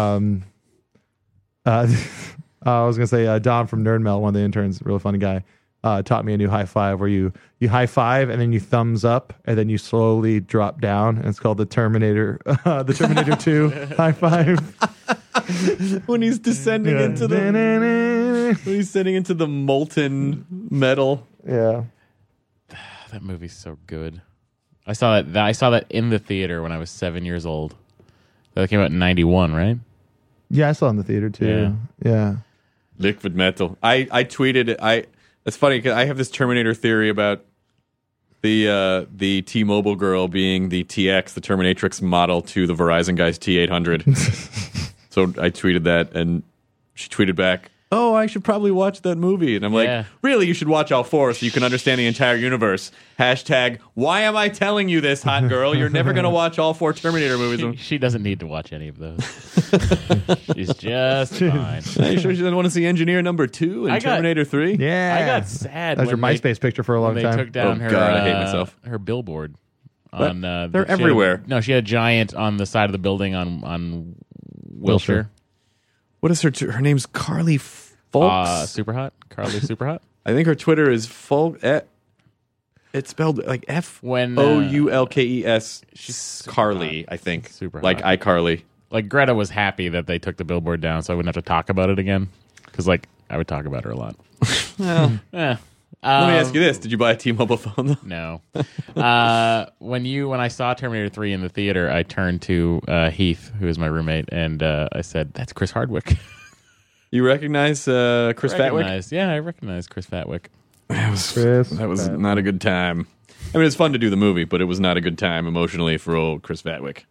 I was going to say Dom from Nerd Melt, one of the interns, really funny guy, taught me a new high five where you high five and then you thumbs up and then you slowly drop down. And it's called the Terminator 2 high five. When he's descending into the molten metal. Yeah. That movie's so good. I saw that in the theater when I was 7 years old. That came out in 91, right? Yeah, I saw it in the theater too. Yeah. Liquid metal. I tweeted it. It's funny because I have this Terminator theory about the T-Mobile girl being the TX, the Terminatrix model to the Verizon guy's T800. So I tweeted that, and she tweeted back, "Oh, I should probably watch that movie." And I'm like, "Really? You should watch all four so you can understand the entire universe." Hashtag, why am I telling you this, hot girl? You're never going to watch all four Terminator movies. She doesn't need to watch any of those. She's just fine. Are you sure she doesn't want to see Engineer number 2 and Terminator 3? Yeah. I got sad. That was your MySpace picture for a long when time. They took down her. God, I hate myself. Her billboard. What? On They're everywhere. No, she had a giant on the side of the building on Wilshire. What is her name's Carly Folks? Super hot. Carly Super hot. I think her Twitter is it's spelled like FOULKES. She's Carly, I think. Super like hot. iCarly. Like Greta was happy that they took the billboard down, so I wouldn't have to talk about it again. Because like I would talk about her a lot. Well, let me ask you this: did you buy a T-Mobile phone? Though? No. When I saw Terminator 3 in the theater, I turned to Heath, who is my roommate, and I said, "That's Chris Hardwick." You recognize Chris Fatwick? Yeah, I recognize Chris Fatwick. That was not a good time. I mean, it's fun to do the movie, but it was not a good time emotionally for old Chris Fatwick.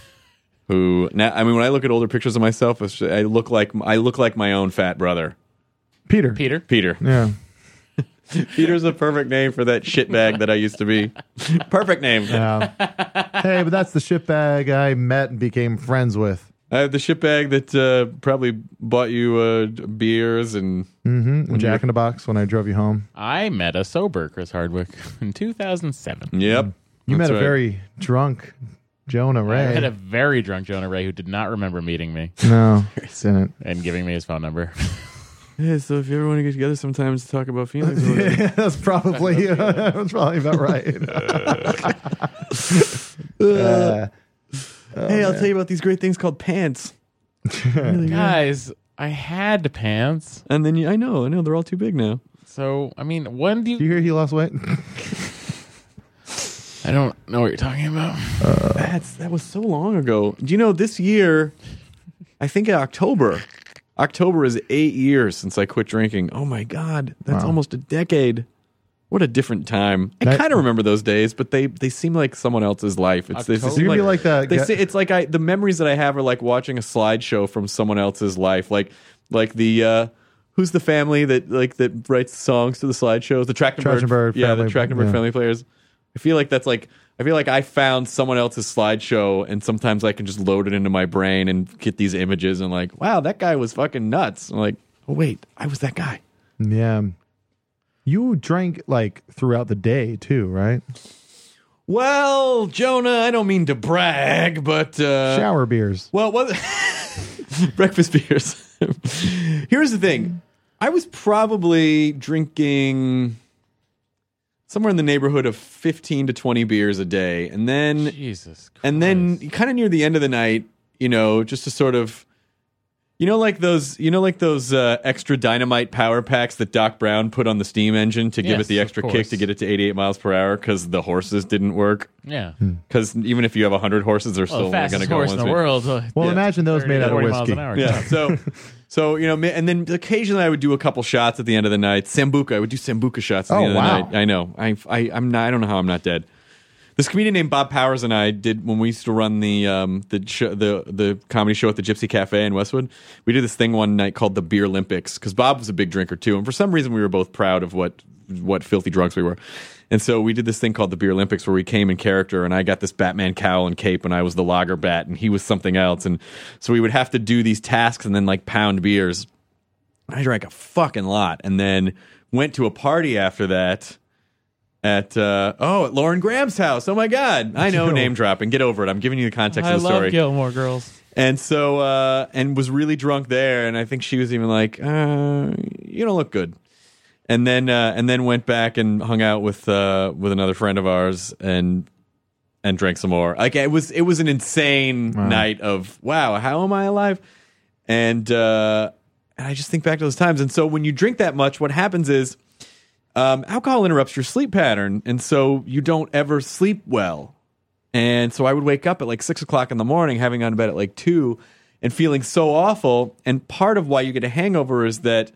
Who now? I mean, when I look at older pictures of myself, I look like my own fat brother, Peter. Yeah. Peter's a perfect name for that shitbag that I used to be. Perfect name. Yeah. Hey, but that's the shitbag I met and became friends with. I have the shitbag that probably bought you beers and Jack in the Box when I drove you home. I met a sober Chris Hardwick in 2007. Yep. You met a right. very drunk Jonah Ray. I met a very drunk Jonah Ray who did not remember meeting me No, didn't. and giving me his phone number. Yeah, so if you ever want to get together sometimes to talk about Phoenix, Yeah, that's probably about right. hey, I'll tell you about these great things called pants. Guys, I had pants. And then I know, they're all too big now. So, I mean, when do Do you hear he lost weight? I don't know what you're talking about. That was so long ago. Do you know this year I think in October. October is 8 years since I quit drinking. Oh my God, that's almost a decade. What a different time. I kind of remember those days, but they seem like someone else's life. They seem like that. It's like the memories that I have are like watching a slideshow from someone else's life. Like the who's the family that writes songs to the slideshows? The Trachtenberg. Yeah, the Trachtenberg family players. I feel like I found someone else's slideshow, and sometimes I can just load it into my brain and get these images and like, wow, that guy was fucking nuts. I'm like, oh wait, I was that guy. Yeah. You drank like throughout the day too, right? Well, Jonah, I don't mean to brag, but shower beers. Well, breakfast beers. Here's the thing. I was probably drinking somewhere in the neighborhood of 15 to 20 beers a day. And then Jesus Christ. And then kind of near the end of the night, just to sort of like those extra dynamite power packs that Doc Brown put on the steam engine to give it the extra kick to get it to 88 miles per hour because the horses didn't work. Yeah. Because even if you have 100 horses, they're still only going to go horse in the world. Well, imagine those made out of whiskey. Yeah. So and then occasionally I would do a couple shots at the end of the night. Sambuca, I would do Sambuca shots at the end of the night. I know. I don't know how I'm not dead. This comedian named Bob Powers and I did when we used to run the comedy show at the Gypsy Cafe in Westwood. We did this thing one night called the Beer Olympics because Bob was a big drinker too, and for some reason we were both proud of what filthy drunks we were. And so we did this thing called the Beer Olympics where we came in character, and I got this Batman cowl and cape, and I was the lager bat, and he was something else. And so we would have to do these tasks and then like pound beers. I drank a fucking lot, and then went to a party after that. At Lauren Graham's house. Oh my God. I know, name dropping. Get over it. I'm giving you the context of the story. I love Gilmore Girls. And so, and was really drunk there. And I think she was even like, you don't look good. And then went back and hung out with another friend of ours and drank some more. Like it was an insane night of, wow, how am I alive? And I just think back to those times. And so when you drink that much, what happens is, alcohol interrupts your sleep pattern, and so you don't ever sleep well. And so I would wake up at like 6 o'clock in the morning, having gone to bed at like 2, and feeling so awful. And part of why you get a hangover is that,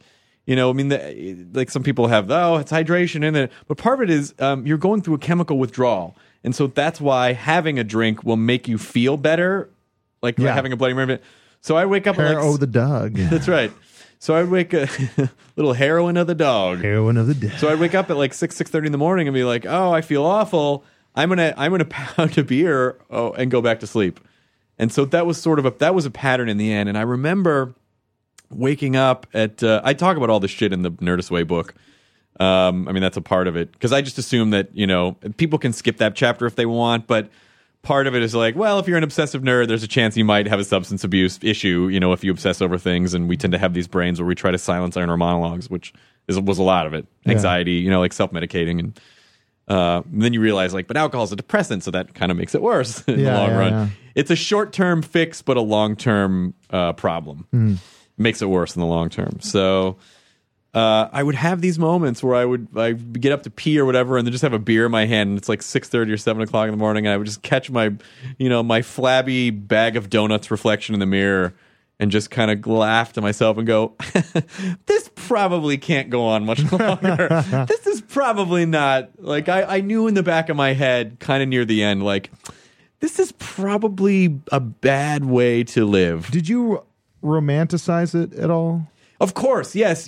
like some people have, it's hydration in it. But part of it is you're going through a chemical withdrawal. And so that's why having a drink will make you feel better, like having a Bloody Mary. So I wake up at like... the dog. That's right. So I'd wake up, little heroin of the dog. Heroin of the dog. So I'd wake up at like 6:30 in the morning and be like, oh, I feel awful. I'm gonna pound a beer and go back to sleep. And so that was that was a pattern in the end. And I remember waking up at I talk about all this shit in the Nerdist Way book. That's a part of it because I just assume that people can skip that chapter if they want, but part of it is like, well, if you're an obsessive nerd, there's a chance you might have a substance abuse issue, if you obsess over things. And we tend to have these brains where we try to silence our inner monologues, which was a lot of it. Anxiety, like self-medicating. And then you realize, like, but alcohol is a depressant, so that kind of makes it worse in the long run. Yeah. It's a short-term fix, but a long-term problem. Makes it worse in the long term. So... I would have these moments where I'd get up to pee or whatever, and then just have a beer in my hand, and it's like 6:30 or 7 o'clock in the morning, and I would just catch my, my flabby bag of donuts reflection in the mirror, and just kind of laugh to myself and go, "This probably can't go on much longer. This is probably not like I knew in the back of my head, kind of near the end, like this is probably a bad way to live." Did you romanticize it at all? Of course, yes.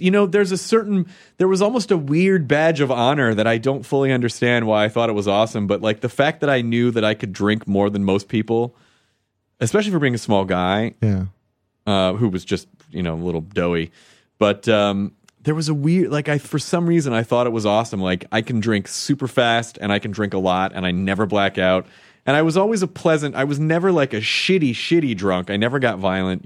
There was almost a weird badge of honor that I don't fully understand why I thought it was awesome, but like the fact that I knew that I could drink more than most people, especially for being a small guy, who was just, a little doughy. But there was a weird, for some reason I thought it was awesome. Like I can drink super fast and I can drink a lot and I never black out. And I was always I was never like a shitty drunk. I never got violent,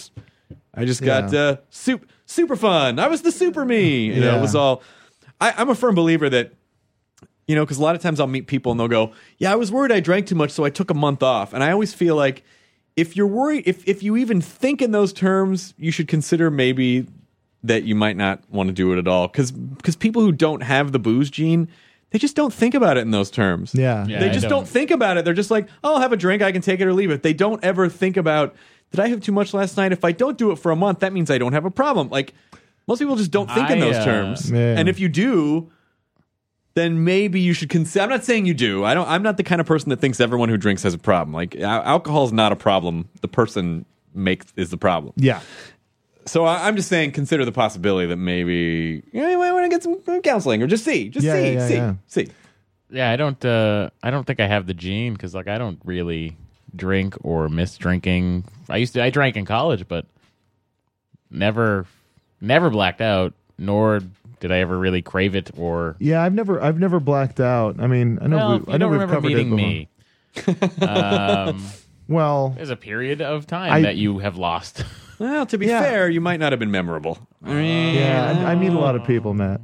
I just got super fun. I was the super me. It was all... I'm a firm believer that, because a lot of times I'll meet people and they'll go, yeah, I was worried I drank too much, so I took a month off. And I always feel like if you're worried, if you even think in those terms, you should consider maybe that you might not want to do it at all. Because people who don't have the booze gene, they just don't think about it in those terms. Yeah they just don't think about it. They're just like, oh, I'll have a drink. I can take it or leave it. They don't ever think about... did I have too much last night? If I don't do it for a month, that means I don't have a problem. Like, most people just don't think in those terms. Yeah. And if you do, then maybe you should consider. I'm not saying you do. I'm not the kind of person that thinks everyone who drinks has a problem. Like, alcohol is not a problem. The person is the problem. Yeah. So I'm just saying, consider the possibility that maybe you might want to get some counseling or just see. See. Yeah, I don't think I have the gene because like I don't really drink or miss drinking. I drank in college, but never blacked out, nor did I ever really crave it or. Yeah, I've never blacked out. I mean, I know I don't we've remember covered meeting it me. Well, There's a period of time that you have lost. Well, to be fair, you might not have been memorable. yeah, I meet a lot of people, Matt.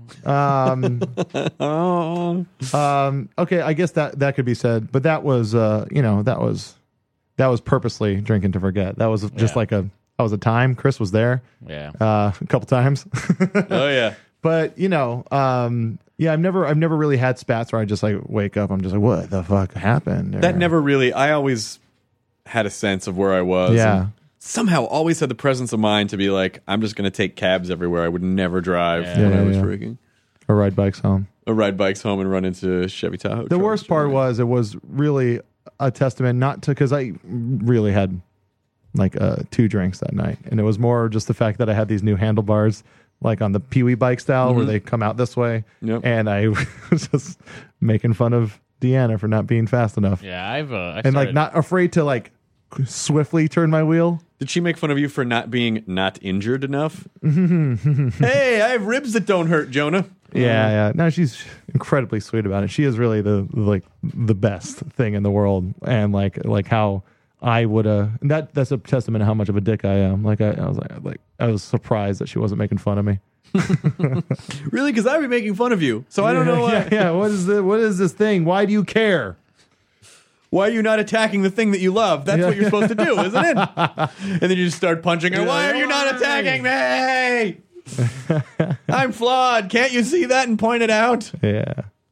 Okay, I guess that could be said, but that was that was purposely drinking to forget. That was just like that was a time. Chris was there, a couple times. Oh yeah, but I've never really had spats where I just like wake up. I'm just like, what the fuck happened? That never really. I always had a sense of where I was. Yeah. And somehow always had the presence of mind to be like, I'm just going to take cabs everywhere. I would never drive when I was drinking. Or ride bikes home. Or ride bikes home and run into Chevy Tahoe. The worst part was it was really a testament not to, because I really had like 2 drinks that night. And it was more just the fact that I had these new handlebars like on the Pee-wee bike style where they come out this way. Yep. And I was just making fun of Deanna for not being fast enough. Yeah, I and like not afraid to like swiftly turn my wheel. Did she make fun of you for not being not injured enough? Hey, I have ribs that don't hurt, Jonah. Yeah. No, she's incredibly sweet about it. She is really the best thing in the world, and like how I would that's a testament to how much of a dick I am. Like I was surprised that she wasn't making fun of me. Really? Because I'd be making fun of you. So I don't know why. Yeah. What is this thing? Why do you care? Why are you not attacking the thing that you love? That's what you're supposed to do, isn't it? And then you just start punching her. Why are you not attacking me? I'm flawed. Can't you see that and point it out? Yeah.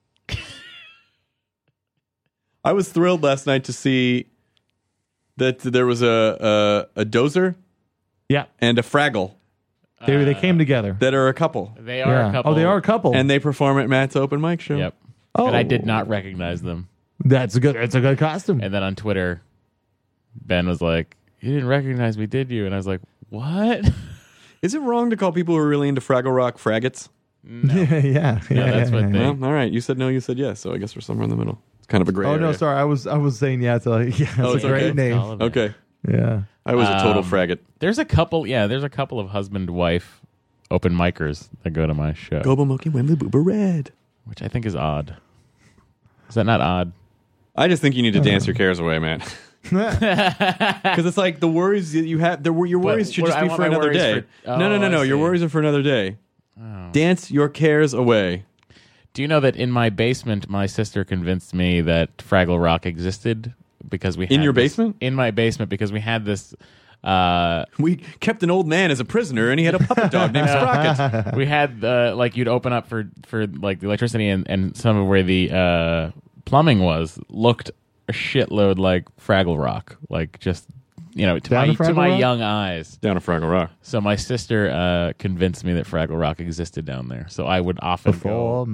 I was thrilled last night to see that there was a Dozer and a Fraggle. They came together. That are a couple. They are a couple. Oh, they are a couple. And they perform at Matt's open mic show. Yep. Oh. And I did not recognize them. That's a good costume. And then on Twitter, Ben was like, "You didn't recognize me, did you?" And I was like, "What?" Is it wrong to call people who are really into Fraggle Rock faggots? No. Yeah, that's what they. Well, all right. You said no, you said yes. So I guess we're somewhere in the middle. It's kind of a gray area. No, sorry. I was saying it's a great name. Okay. Yeah. I was a total fraggot. There's a couple of husband-wife open micers that go to my show. Gobo Moki Wembley Booba Red. Which I think is odd. Is that not odd? I just think you need to dance your cares away, man. Because it's like the worries that you have. Your worries should just be for another day. No. Your worries are for another day. Oh. Dance your cares away. Do you know that in my basement, my sister convinced me that Fraggle Rock existed because we had in your basement? In my basement because we had this. We kept an old man as a prisoner, and he had a puppet dog named Sprocket. We had you'd open up for like the electricity, and some of where the plumbing looked a shitload like Fraggle Rock, like just to my young eyes. Down a Fraggle Rock. So my sister convinced me that Fraggle Rock existed down there. So I would often go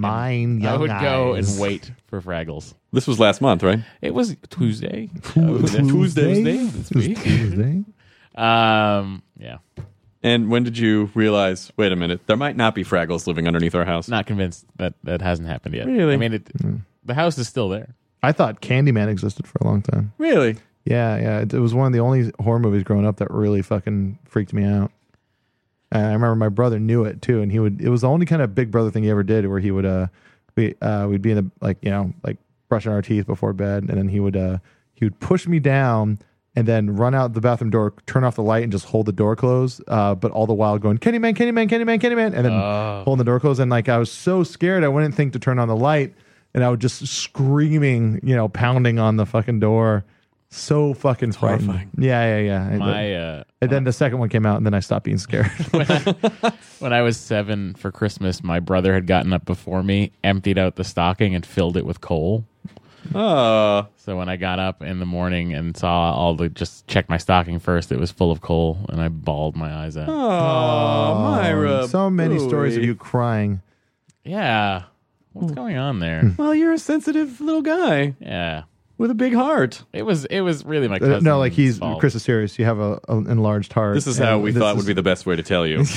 and wait for Fraggles. This was last month, right? It was Tuesday. Tuesday this week. Tuesday. Yeah. And when did you realize, wait a minute, there might not be Fraggles living underneath our house? Not convinced that hasn't happened yet. Really? I mean, the house is still there. I thought Candyman existed for a long time. Really? Yeah. It was one of the only horror movies growing up that really fucking freaked me out. I remember my brother knew it too, and it was the only kind of big brother thing he ever did, where he would we'd be in the brushing our teeth before bed, and then he would push me down and then run out the bathroom door, turn off the light, and just hold the door closed. But all the while going, Candyman, Candyman, Candyman, Candyman, and then holding the door closed. And I was so scared, I wouldn't think to turn on the light, and I would just screaming, pounding on the fucking door. So fucking frightened. Horrifying. Yeah. And then the second one came out, and then I stopped being scared. When I was 7 for Christmas, my brother had gotten up before me, emptied out the stocking, and filled it with coal. Oh. So when I got up in the morning and saw just checked my stocking first, it was full of coal, and I bawled my eyes out. Oh, Myra. So many stories of Booey. you crying. Yeah. What's going on there? Well, you're a sensitive little guy Yeah. with a big heart. It was really my cousin's No, like fault. Chris is serious. You have an enlarged heart. This is how and we this thought is- would be the best way to tell you.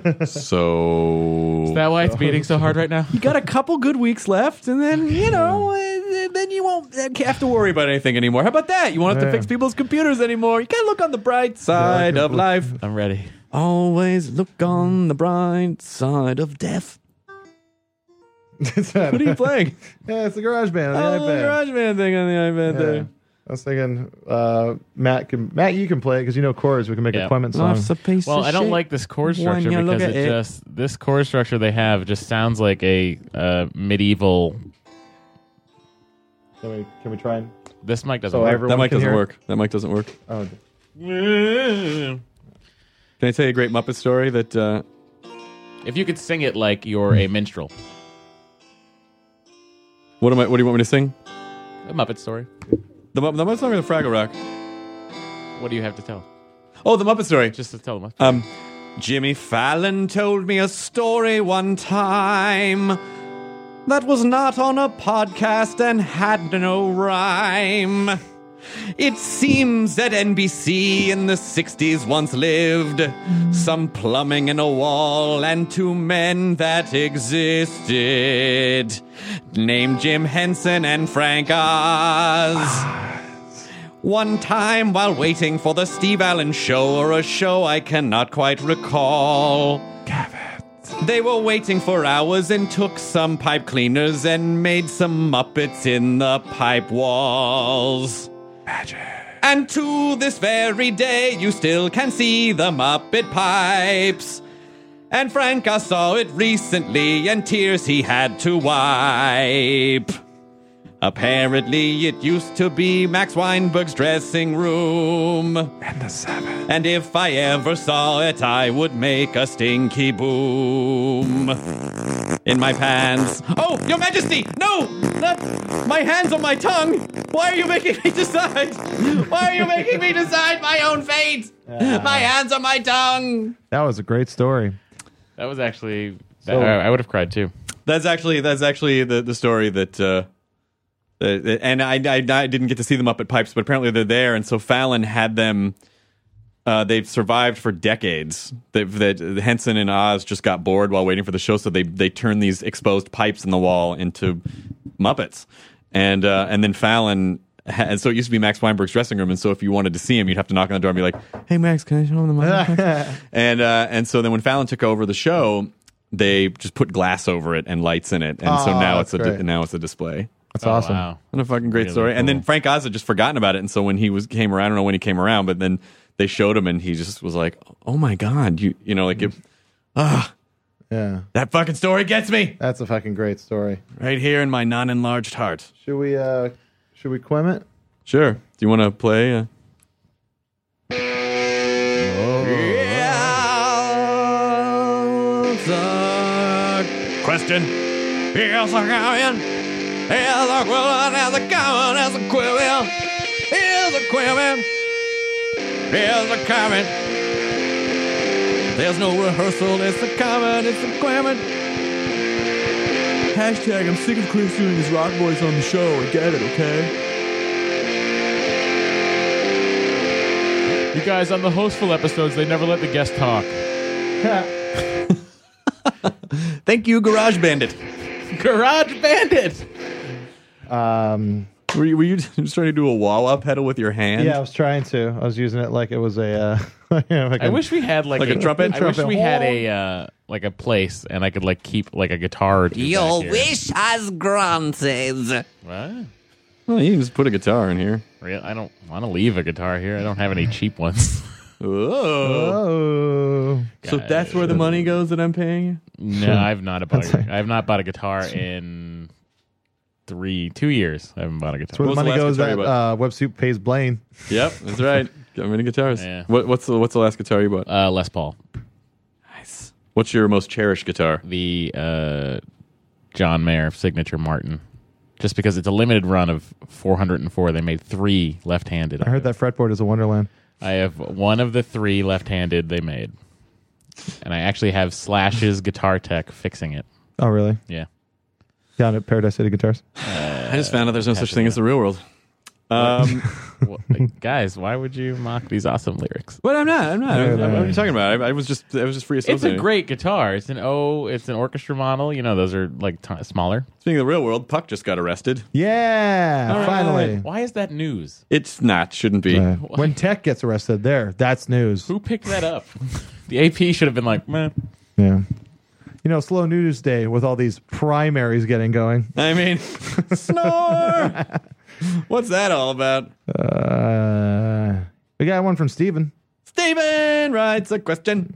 So Is that why it's beating so hard right now? you got a couple good weeks left, and then then you won't have to worry about anything anymore. How about that? You won't have to Yeah. fix people's computers anymore. You gotta look on the bright side of life. I'm ready. Always look on the bright side of death. It's that- What are you playing? Yeah, it's the Garage Band on Oh, the the iPad. Garage Band thing on the iPad Yeah. there. I was thinking, Matt, you can play it because you know chords. We can make Yeah. a Clement song. Well, I don't like this chord When structure you look because at it. this chord structure they have just sounds like a medieval. Can we try and? This mic doesn't So work. everyone That mic can doesn't hear it? work. That mic doesn't work. Oh, Can I tell you a great Muppet story that If you could sing it like you're a minstrel, what do you want me to sing? a Muppet story. The Muppet story or the Fraggle Rock? What do you have to tell? Oh, the Muppet story. Just to tell them. Jimmy Fallon told me a story one time that was not on a podcast and had no rhyme. It seems that NBC in the 60s once lived some plumbing in a wall and two men that existed named Jim Henson and Frank Oz. One time while waiting for the Steve Allen Show or a show I cannot quite recall, they were waiting for hours and took some pipe cleaners and made some Muppets in the pipe walls. Magic. And to this very day, you still can see the Muppet pipes. And Frank, I saw it recently, and tears he had to wipe. Apparently, it used to be Max Weinberg's dressing room. And the seven. And if I ever saw it, I would make a stinky boom. In my pants. Oh, Your Majesty! No! Not my hands on my tongue! Why are you making me decide? Why are you making me decide my own fate? My hands on my tongue! that was a great story. That was actually. So- I would have cried too. That's actually the story that. And I didn't get to see the Muppet Pipes, but apparently they're there, and so Fallon had them. They've survived for decades. That Henson and Oz just got bored while waiting for the show, so they turned these exposed pipes in the wall into Muppets, and then Fallon. And so it used to be Max Weinberg's dressing room, and so if you wanted to see him, you'd have to knock on the door and be like, "Hey, Max, can I show him the Muppet?" and so then when Fallon took over the show, they just put glass over it and lights in it, and so now that's it's great. now it's a display. That's awesome. Wow. What a fucking great Really story. And then cool. Frank Oz had just forgotten about it. And so when he came around, I don't know when he came around, but then they showed him and he just was like, oh my God, you know, like, Yeah, that fucking story gets me that's a fucking great story. right here in my non-enlarged heart. Should we quim it? Sure. Do you want to play? Question. Here's a coming. Here's a quilling. Here's a coming. Here's a quilling. Here's a quilling. Here's a coming. There's no rehearsal. It's a coming. It's a quilling. Hashtag I'm sick of Chris doing his rock voice on the show. I get it, okay? You guys, on the hostful episodes, they never let the guest talk. Thank you, Garage Bandit. Garage Bandit! Were you just trying to do a wah-wah pedal with your hand? Yeah, I was trying to. I was using it like it was a. I wish we had like a trumpet? I wish Trumpet. we had a like a place and I could like keep like a guitar or two Your back here. wish has granted. What? Well, you can just put a guitar in here. I don't want to leave a guitar here. I don't have any cheap ones. Oh. Oh, So that's where the money goes that I'm paying you? No, I've not bought. I have not bought a guitar in 2 years. I haven't bought a that's guitar. where the What was the money last goes. guitar That you Websuit pays Blaine. Yep, that's right. Got many guitars. Yeah. What's the last guitar you bought? Les Paul, Nice. What's your most cherished guitar? the John Mayer signature Martin. just because it's a limited run of 404. They made 3 left-handed. I heard that fretboard is a wonderland. I have one of the 3 left-handed they made, and I actually have Slash's guitar tech fixing it. Oh, really? Yeah. Down at Paradise City Guitars. I just found out there's no such thing as the real world. Well, guys, why would you mock these awesome lyrics? But I'm not. What are you talking about? I was just free It's a associating. great guitar. It's an orchestra model. You know, those are like smaller. Speaking of the real world, Puck just got arrested. Yeah, finally. Why is that news? It's not. Shouldn't be. When Tech gets arrested, that's news. Who picked that up? The AP should have been like, man. Yeah. You know, slow news day with all these primaries getting going. I mean, snore. What's that all about? We got one from Steven. Steven writes a question.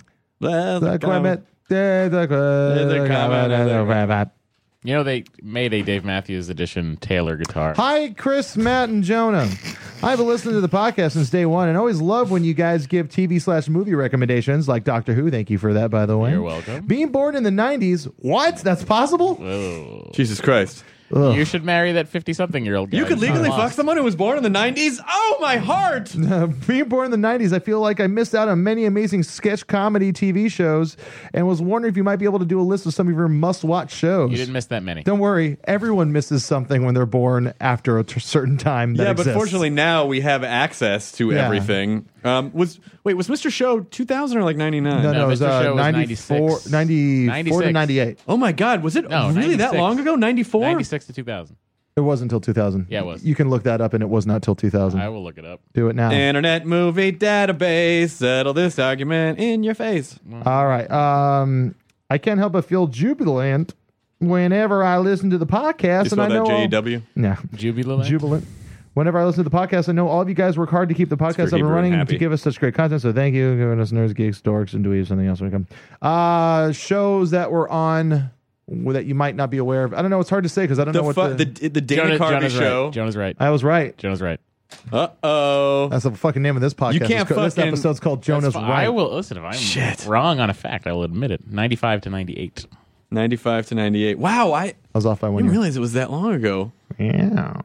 You know, they made a Dave Matthews edition Taylor guitar. Hi, Chris, Matt, and Jonah. I've been listening to the podcast since day one and always love when you guys give TV/movie recommendations like Doctor Who. Thank you for that, by the way. You're welcome. Being born in the 90s, what? That's possible? Oh. Jesus Christ. Ugh. You should marry that 50-something-year-old guy. You could legally fuck someone who was born in the 90s? Oh, my heart! Being born in the 90s, I feel like I missed out on many amazing sketch comedy TV shows and was wondering if you might be able to do a list of some of your must-watch shows. You didn't miss that many. Don't worry. Everyone misses something when they're born after a certain time that Yeah, exists. but fortunately now we have access to everything. Was Mr. Show 2000 or like 99? No, it was Mr. Show was 94 to 98. Oh, my God. Was it No, really 96. that long ago? 94? 96 to 2000. It wasn't until 2000. Yeah, it was. You can look that up, and it was not till 2000. I will look it up. Do it now. Internet movie database. Settle this argument in your face. All right. I can't help but feel jubilant whenever I listen to the podcast. You spell and I know that J-E-W? No. Jubilant. Whenever I listen to the podcast, I know all of you guys work hard to keep the podcast up and running and to give us such great content. So thank you. Giving us nerds, geeks, dorks, and dweebs, something else when we come. Shows that were on that you might not be aware of. I don't know. It's hard to say because I don't know what the Dana Carvey show. Jonah's right. I was right. Jonah's right. Uh-oh. That's the fucking name of this podcast. You can't This fucking- episode's called Jonah's Right. I will listen if I'm wrong on a fact. I will admit it. 95 to 98. 95 to 98. Wow, I was off by 1 didn't year. realize it was that long ago. Yeah.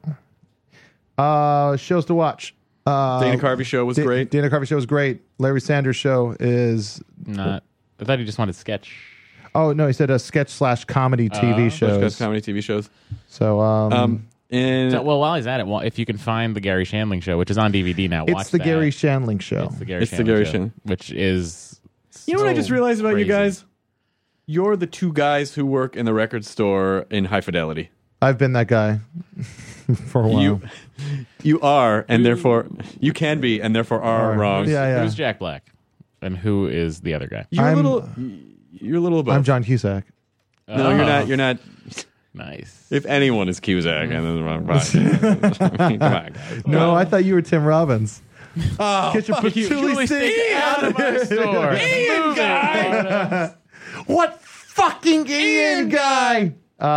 Shows to watch. Dana Carvey show was great. Dana Carvey show was great. Larry Sanders show is not. I thought he just wanted sketch. Oh no, he said a sketch/comedy TV shows. Comedy TV shows. So well, while he's at it, if you can find the Gary Shandling show, which is on DVD now, watch it's the that. Gary Shandling show. It's the Gary It's the Shandling Gary show, Shandling. which is. You know what I so just realized about you crazy. guys? You're the two guys who work in the record store in High Fidelity. I've been that guy for a while. You are, and therefore you can be, and therefore are wrong. Who's Jack Black, and who is the other guy? You're a little above. I'm John Cusack. No, you're not. You're not. Nice. If anyone is Cusack, and then the wrong podcast. I mean, come on, guys. No, I thought you were Tim Robbins. Oh, Get your fuck you. patchouli stick out of my store. Ian guy. What fucking Ian guy?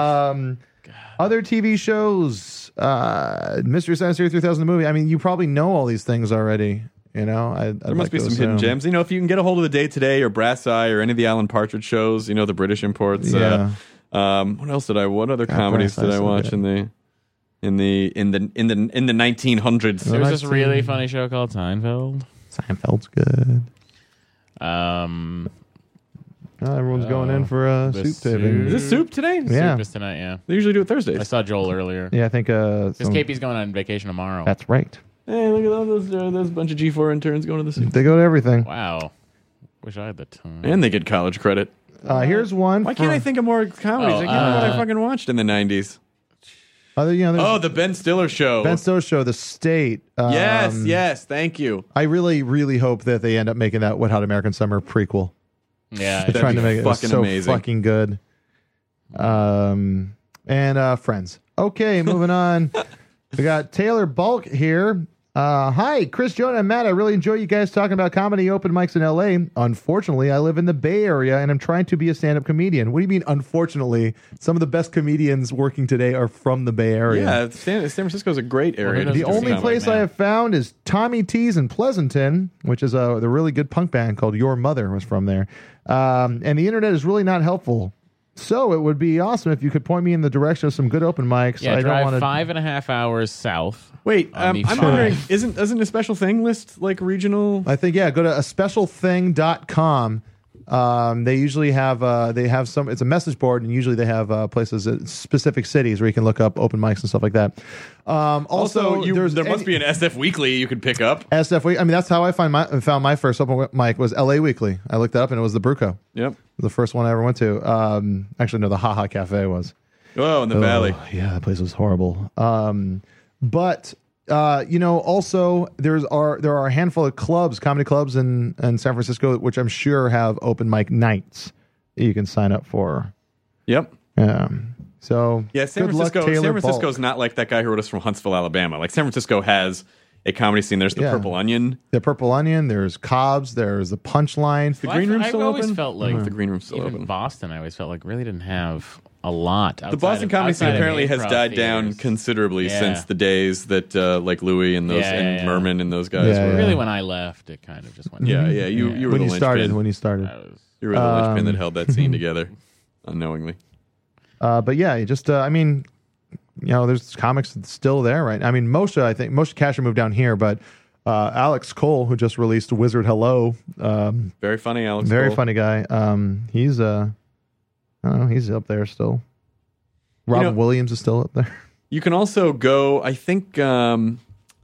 Other TV shows, Mystery Science Theater 3000 the movie. I mean, you probably know all these things already. You know, There must be some hidden gems. You know, if you can get a hold of the Day Today or Brass Eye or any of the Alan Partridge shows, you know, the British imports. Yeah. What else did I? What other comedies Brass did I Eye's so watch good. in the 1900s? There was this really funny show called Seinfeld. Seinfeld's good. Everyone's going in for a soup taping. Is this soup today? Yeah. Soup is tonight, yeah. They usually do it Thursdays. I saw Joel earlier. Yeah, I think. Because KP's going on vacation tomorrow. That's right. Hey, look at all those bunch of G4 interns going to the soup. They go to everything. Wow. Wish I had the time. And they get college credit. Here's one. Why can't I think of more comedies? I can't remember what I fucking watched in the 90s. The Ben Stiller show. Ben Stiller show, The State. Yes, thank you. I really, really hope that they end up making that Wet Hot American Summer prequel. Yeah, They're trying to make it fucking so amazing. fucking good. And Friends. Okay, moving on. We got Taylor Bulk here. Hi, Chris, Jonah, and Matt. I really enjoy you guys talking about comedy open mics in LA. Unfortunately, I live in the Bay Area and I'm trying to be a stand-up comedian. What do you mean, unfortunately? Some of the best comedians working today are from the Bay Area. Yeah, San Francisco is a great area. The only place I have found is Tommy T's in Pleasanton, which is the really good punk band called Your Mother was from there. And the internet is really not helpful. So it would be awesome if you could point me in the direction of some good open mics. Yeah, I drive don't want 5.5 hours south. Wait, on I'm the wondering, five. doesn't a special thing list like regional? I think, go to aspecialthing.com. They usually have some. It's a message board, and usually they have places, specific cities where you can look up open mics and stuff like that. Also, there must be an SF Weekly you could pick up. SF Week. I mean, that's how I found my first open mic was LA Weekly. I looked it up, and it was the Bruco. Yep, the first one I ever went to. Actually, no, the Haha Cafe was. Oh, in the Valley. Yeah, that place was horrible. But also there are a handful of clubs, comedy clubs in San Francisco, which I'm sure have open mic nights that you can sign up for. Yep. So yeah, San good luck, Francisco. San Taylor Francisco's Bulk. not like that guy who wrote us from Huntsville, Alabama. Like San Francisco has a comedy scene. There's the Purple Onion. The Purple Onion. There's Cobb's. There's the Punchline. The Green Room's I've still always open? felt like The Green Room's still even open. Boston, I always felt like really didn't have a lot. The Boston comedy scene apparently has died down considerably since the days that like Louis and those and Merman and those guys were. Really, when I left, it kind of just went. You were when the you started. linchpin. When you started, You were the linchpin that held that scene together, unknowingly. But yeah, you just there's comics still there, right? I mean, Moshe Kasher moved down here, but Alex Cole, who just released Wizard Hello, very funny, Alex. Very Cole. funny guy. He's I don't know, he's up there still. Robin Williams is still up there. You can also go. I think is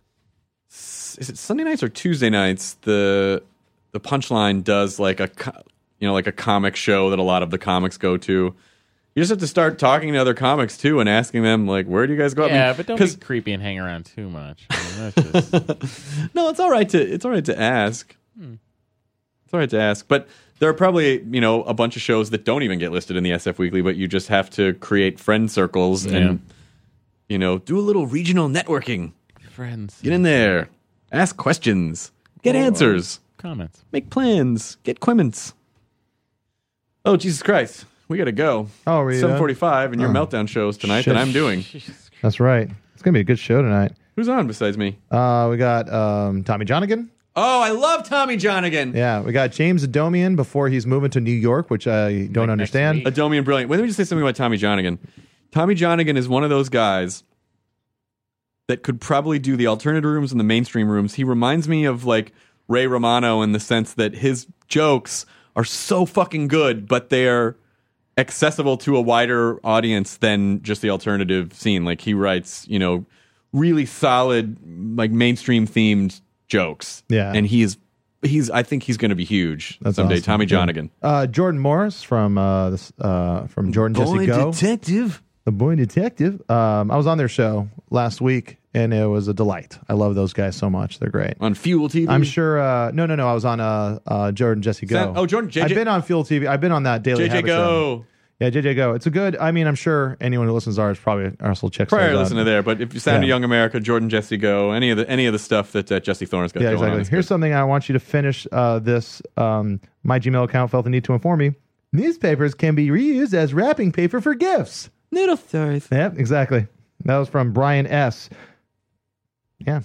it Sunday nights or Tuesday nights? The Punchline does like a comic show that a lot of the comics go to. You just have to start talking to other comics too and asking them like, where do you guys go? Yeah, but don't be creepy and hang around too much. I mean, that's just... No, it's all right to ask. It's all right to ask, but there are probably a bunch of shows that don't even get listed in the SF Weekly, but you just have to create friend circles and do a little regional networking. Friends, get in there, ask questions, get answers, comments, make plans, get quiments. Oh, Jesus Christ. We got to go. Oh, are you 7:45 and your meltdown shows tonight that I'm doing. That's right. It's going to be a good show tonight. Who's on besides me? We got Tommy Johnigan. Oh, I love Tommy Johnigan. Yeah, we got James Adomian before he's moving to New York, which I don't understand. Adomian, brilliant. Wait, let me just say something about Tommy Johnigan. Tommy Johnigan is one of those guys that could probably do the alternative rooms and the mainstream rooms. He reminds me of like Ray Romano in the sense that his jokes are so fucking good, but they're accessible to a wider audience than just the alternative scene. Like he writes, really solid, like mainstream themed jokes. Yeah. And I think he's going to be huge someday. Awesome. Tommy Johnigan. Jordan Morris from Jordan Jesse Go. Detective. The Boy Detective. I was on their show last week, and it was a delight. I love those guys so much. They're great. On Fuel TV? I'm sure. No. I was on Jordan Jesse Go. Jordan. JJ. I've been on Fuel TV. I've been on that Daily JJ Habit Go. show. Yeah, JJ Go. It's a good. I mean, I'm sure anyone who listens to ours probably also checks. Probably those listen out. to there, but if you sound to Young America, Jordan Jesse Go, any of the stuff that Jesse Thorne's got going on. Exactly. Here's something I want you to finish. This my Gmail account felt the need to inform me. Newspapers can be reused as wrapping paper for gifts. Noodle stories. Yep, exactly. That was from Brian S. Yeah.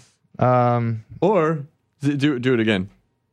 Or do it again.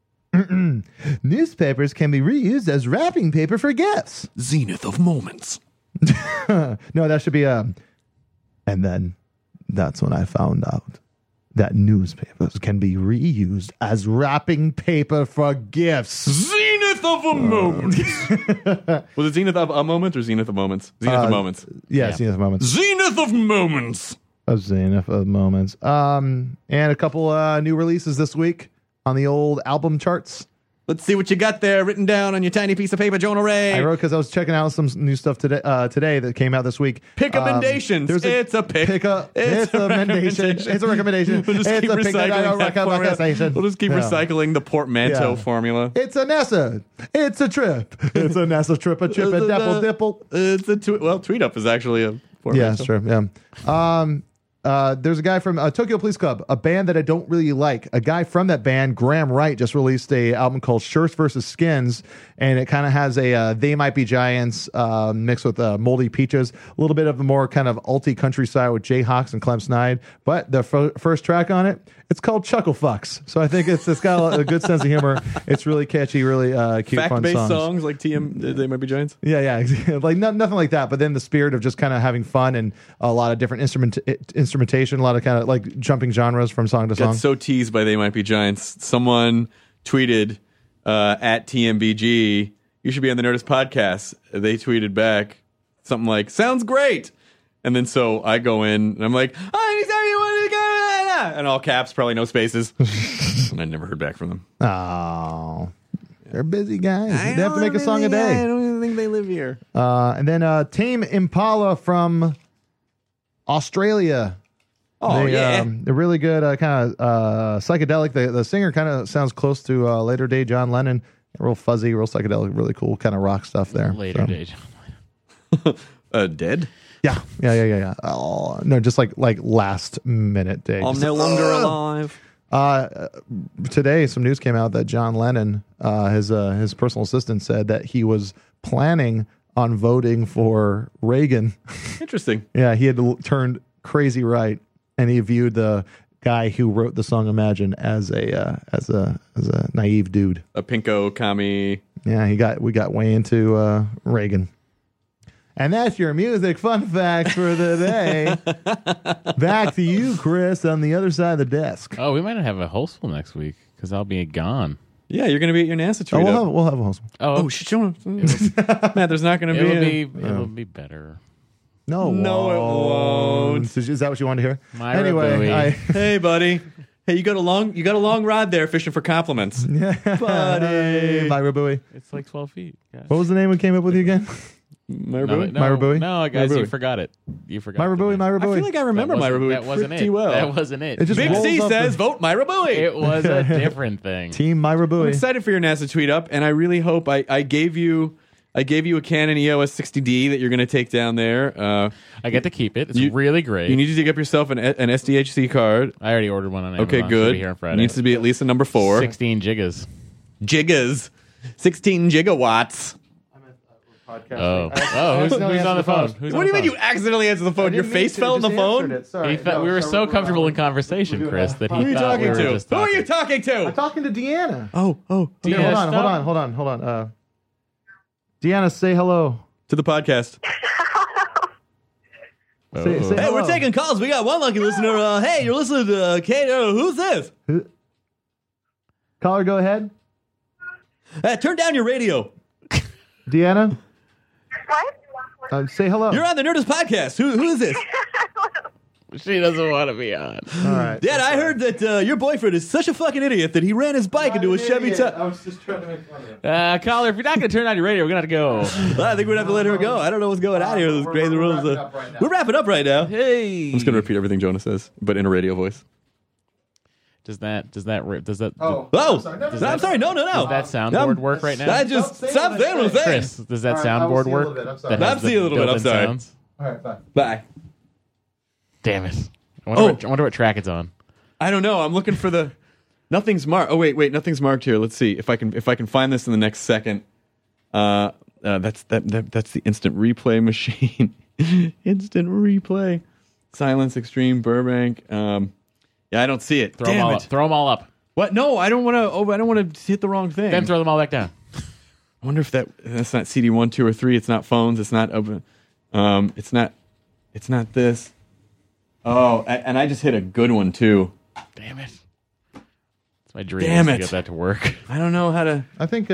Newspapers can be reused as wrapping paper for gifts. Zenith of moments. No, that should be and then that's when I found out that newspapers can be reused as wrapping paper for gifts. Zenith of a moment. Was it Zenith of a moment or Zenith of moments? Zenith of moments. Yeah, Zenith of moments. Zenith of moments. A zenith of moments. And a couple new releases this week on the old album charts. Let's see what you got there written down on your tiny piece of paper, Jonah Ray. I wrote because I was checking out some new stuff today that came out this week. Pick recommendations. It's a recommendation. It's a recommendation. We'll just keep recycling that formula. We'll just keep recycling the portmanteau formula. It's a NASA. It's a trip. It's a NASA trip. A chip. A dapple dipple. It's a tweet up is actually a portmanteau. Yeah, that's true. Yeah. There's a guy from Tokyo Police Club, a band that I don't really like. A guy from that band, Graham Wright, just released a album called Shirts vs. Skins, and it kind of has a They Might Be Giants mixed with Moldy Peaches, a little bit of the more kind of alty countryside with Jayhawks and Clem Snide. But the first track on it, it's called Chuckle Fucks. So I think it's got a good sense of humor. It's really catchy, really cute, fun Fact-based songs. songs like They Might Be Giants? Yeah, like nothing like that. But then the spirit of just kind of having fun and a lot of different instrumentation, a lot of kind of like jumping genres from song to song. Got so teased by They Might Be Giants. Someone tweeted at TMBG, you should be on the Nerdist podcast. They tweeted back something like, sounds great. And then so I go in and I'm like, anytime you want to go, and all caps, probably no spaces. And I never heard back from them. Oh, they're busy guys. They have to make a song a day. I don't even think they live here. And then Tame Impala from Australia. Oh, yeah. They're really good, kind of psychedelic. The singer kind of sounds close to later day John Lennon. Real fuzzy, real psychedelic, really cool kind of rock stuff there. Later day John Lennon. Dead? Yeah. Oh, no, just like last minute day. I'm no longer alive. Today, some news came out that John Lennon, his personal assistant, said that he was planning on voting for Reagan. Interesting. Yeah, he had turned crazy right, and he viewed the guy who wrote the song Imagine as a naive dude. A pinko commie. Yeah, we got way into Reagan. And that's your music fun facts for the day. Back to you, Chris, on the other side of the desk. Oh, we might not have a hostful next week because I'll be gone. Yeah, you're going to be at your NASA treat. We'll have a hostful. Oh shit! Matt, there's not going to be. It'll be better. No, it won't. Is that what you wanted to hear? Myra Anyway, hey, buddy. Hey, you got a long rod there fishing for compliments. Yeah, buddy. Myra Bowie. It's like 12 feet. Gosh. What was the name we came up with you again? Myra Bowie? Myra Bowie? No, guys, you forgot it. Myra Bowie. I feel like I remember Myra Bowie That wasn't pretty it. well. That wasn't it. just Big rolls C up says, vote Myra Bowie. It was a different thing. Team Myra I'm Bowie. excited for your NASA tweet up, and I really hope I gave you a Canon EOS 60D that you're going to take down there. I get to keep it. It's really great. You need to dig up yourself an SDHC card. I already ordered one on Amazon. Okay, good. Should be here on Friday. It needs to be at least a number 4. 16 gigas. 16 gigawatts. Oh, who's on the phone? What do you mean you accidentally answered the phone? Your face fell on the phone? Sorry. We were so comfortable in conversation, Chris, that he thought we were just Who talking. are you talking to? I'm talking to Deanna. Oh. Okay, hold on. Deanna, say hello To the podcast. Say Hey, hello. we're taking calls. We got one lucky listener. Hey, you're listening to Kate. Who's this? Caller, go ahead. Turn down your radio. Deanna? What? Say hello. You're on the Nerdist podcast. Who is this? She doesn't want to be on. All right. Dad, I heard that your boyfriend is such a fucking idiot that he ran his bike into a Chevy. I was just trying to make fun of you. Caller, if you're not going to turn on your radio, we're going to have to go. I think we'd have to let her go. I don't know what's going on here. Those crazy rules. We're wrapping up right now. Hey. I'm just going to repeat everything Jonah says, but in a radio voice. Does that? Oh, I'm sorry. No. Does that soundboard work right now? I just stop saying what I'm saying. Chris, does that soundboard work? I'll see you a little bit. I'm sorry. Sounds? All right, bye. Bye. Damn it. I wonder what track it's on. I don't know. I'm looking for the. Nothing's marked. Oh wait. Nothing's marked here. Let's see if I can find this in the next second. That's the instant replay machine. Instant replay. Silence Extreme Burbank. Yeah, I don't see it. Throw them all up. What? No, I don't want to. I don't want to hit the wrong thing. Then throw them all back down. I wonder if that's not CD 1, 2, or 3. It's not phones. It's not open. It's not this. Oh, and I just hit a good one too. Damn it! It's my dream to get that to work. I don't know how to. I think.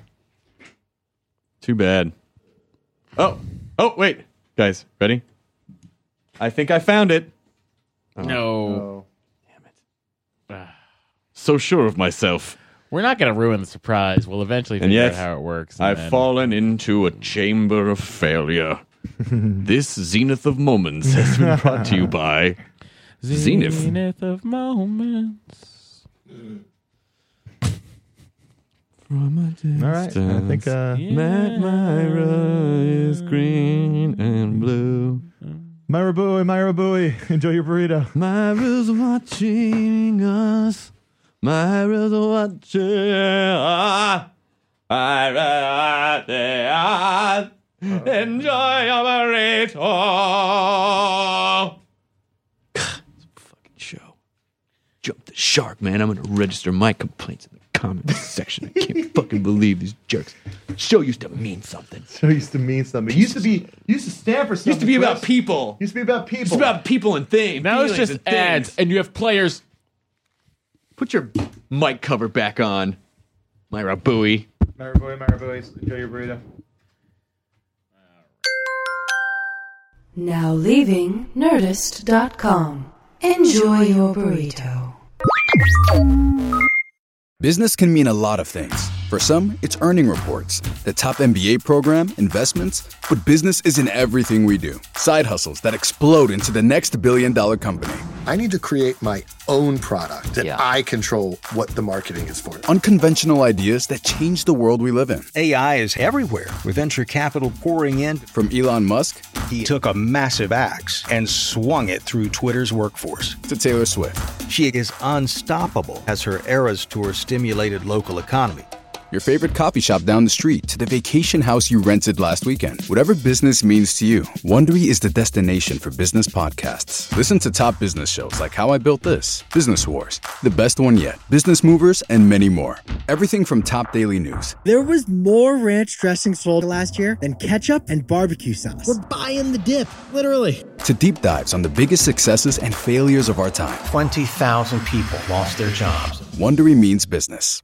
Too bad. Oh, wait, guys, ready? I think I found it. Oh, no. Damn it. So sure of myself. We're not going to ruin the surprise. We'll eventually figure out how it works. I've fallen into a chamber of failure. This Zenith of Moments has been brought to you by Zenith. Zenith of Moments. From a distance, all right, I think Matt Myra is green and blue. Myra Bowie, enjoy your burrito. Myra's watching us. Myra's watching us. Myra's watching us. Enjoy your burrito. It's a fucking show. Jump the shark, man. I'm going to register my complaints in the comments section. I can't fucking believe these jerks. Show used to mean something. Show used to mean something. It used to stand for something. Used to be about people. Used to be about people. It's about people and things. Now it's just ads, and you have players. Put your mic cover back on, Myra Bowie. Myra Bowie, enjoy your burrito. Now leaving Nerdist.com. Enjoy your burrito. Business can mean a lot of things. For some, it's earning reports, the top MBA program, investments, but business isn't everything we do. Side hustles that explode into the next billion-dollar company. I need to create my own product that I control what the marketing is for. Unconventional ideas that change the world we live in. AI is everywhere, with venture capital pouring in. From Elon Musk, he took a massive axe and swung it through Twitter's workforce. To Taylor Swift. She is unstoppable as her Eras Tour stimulated local economy. Your favorite coffee shop down the street to the vacation house you rented last weekend. Whatever business means to you, Wondery is the destination for business podcasts. Listen to top business shows like How I Built This, Business Wars, The Best One Yet, Business Movers, and many more. Everything from top daily news. There was more ranch dressing sold last year than ketchup and barbecue sauce. We're buying the dip, literally. To deep dives on the biggest successes and failures of our time. 20,000 people lost their jobs. Wondery means business.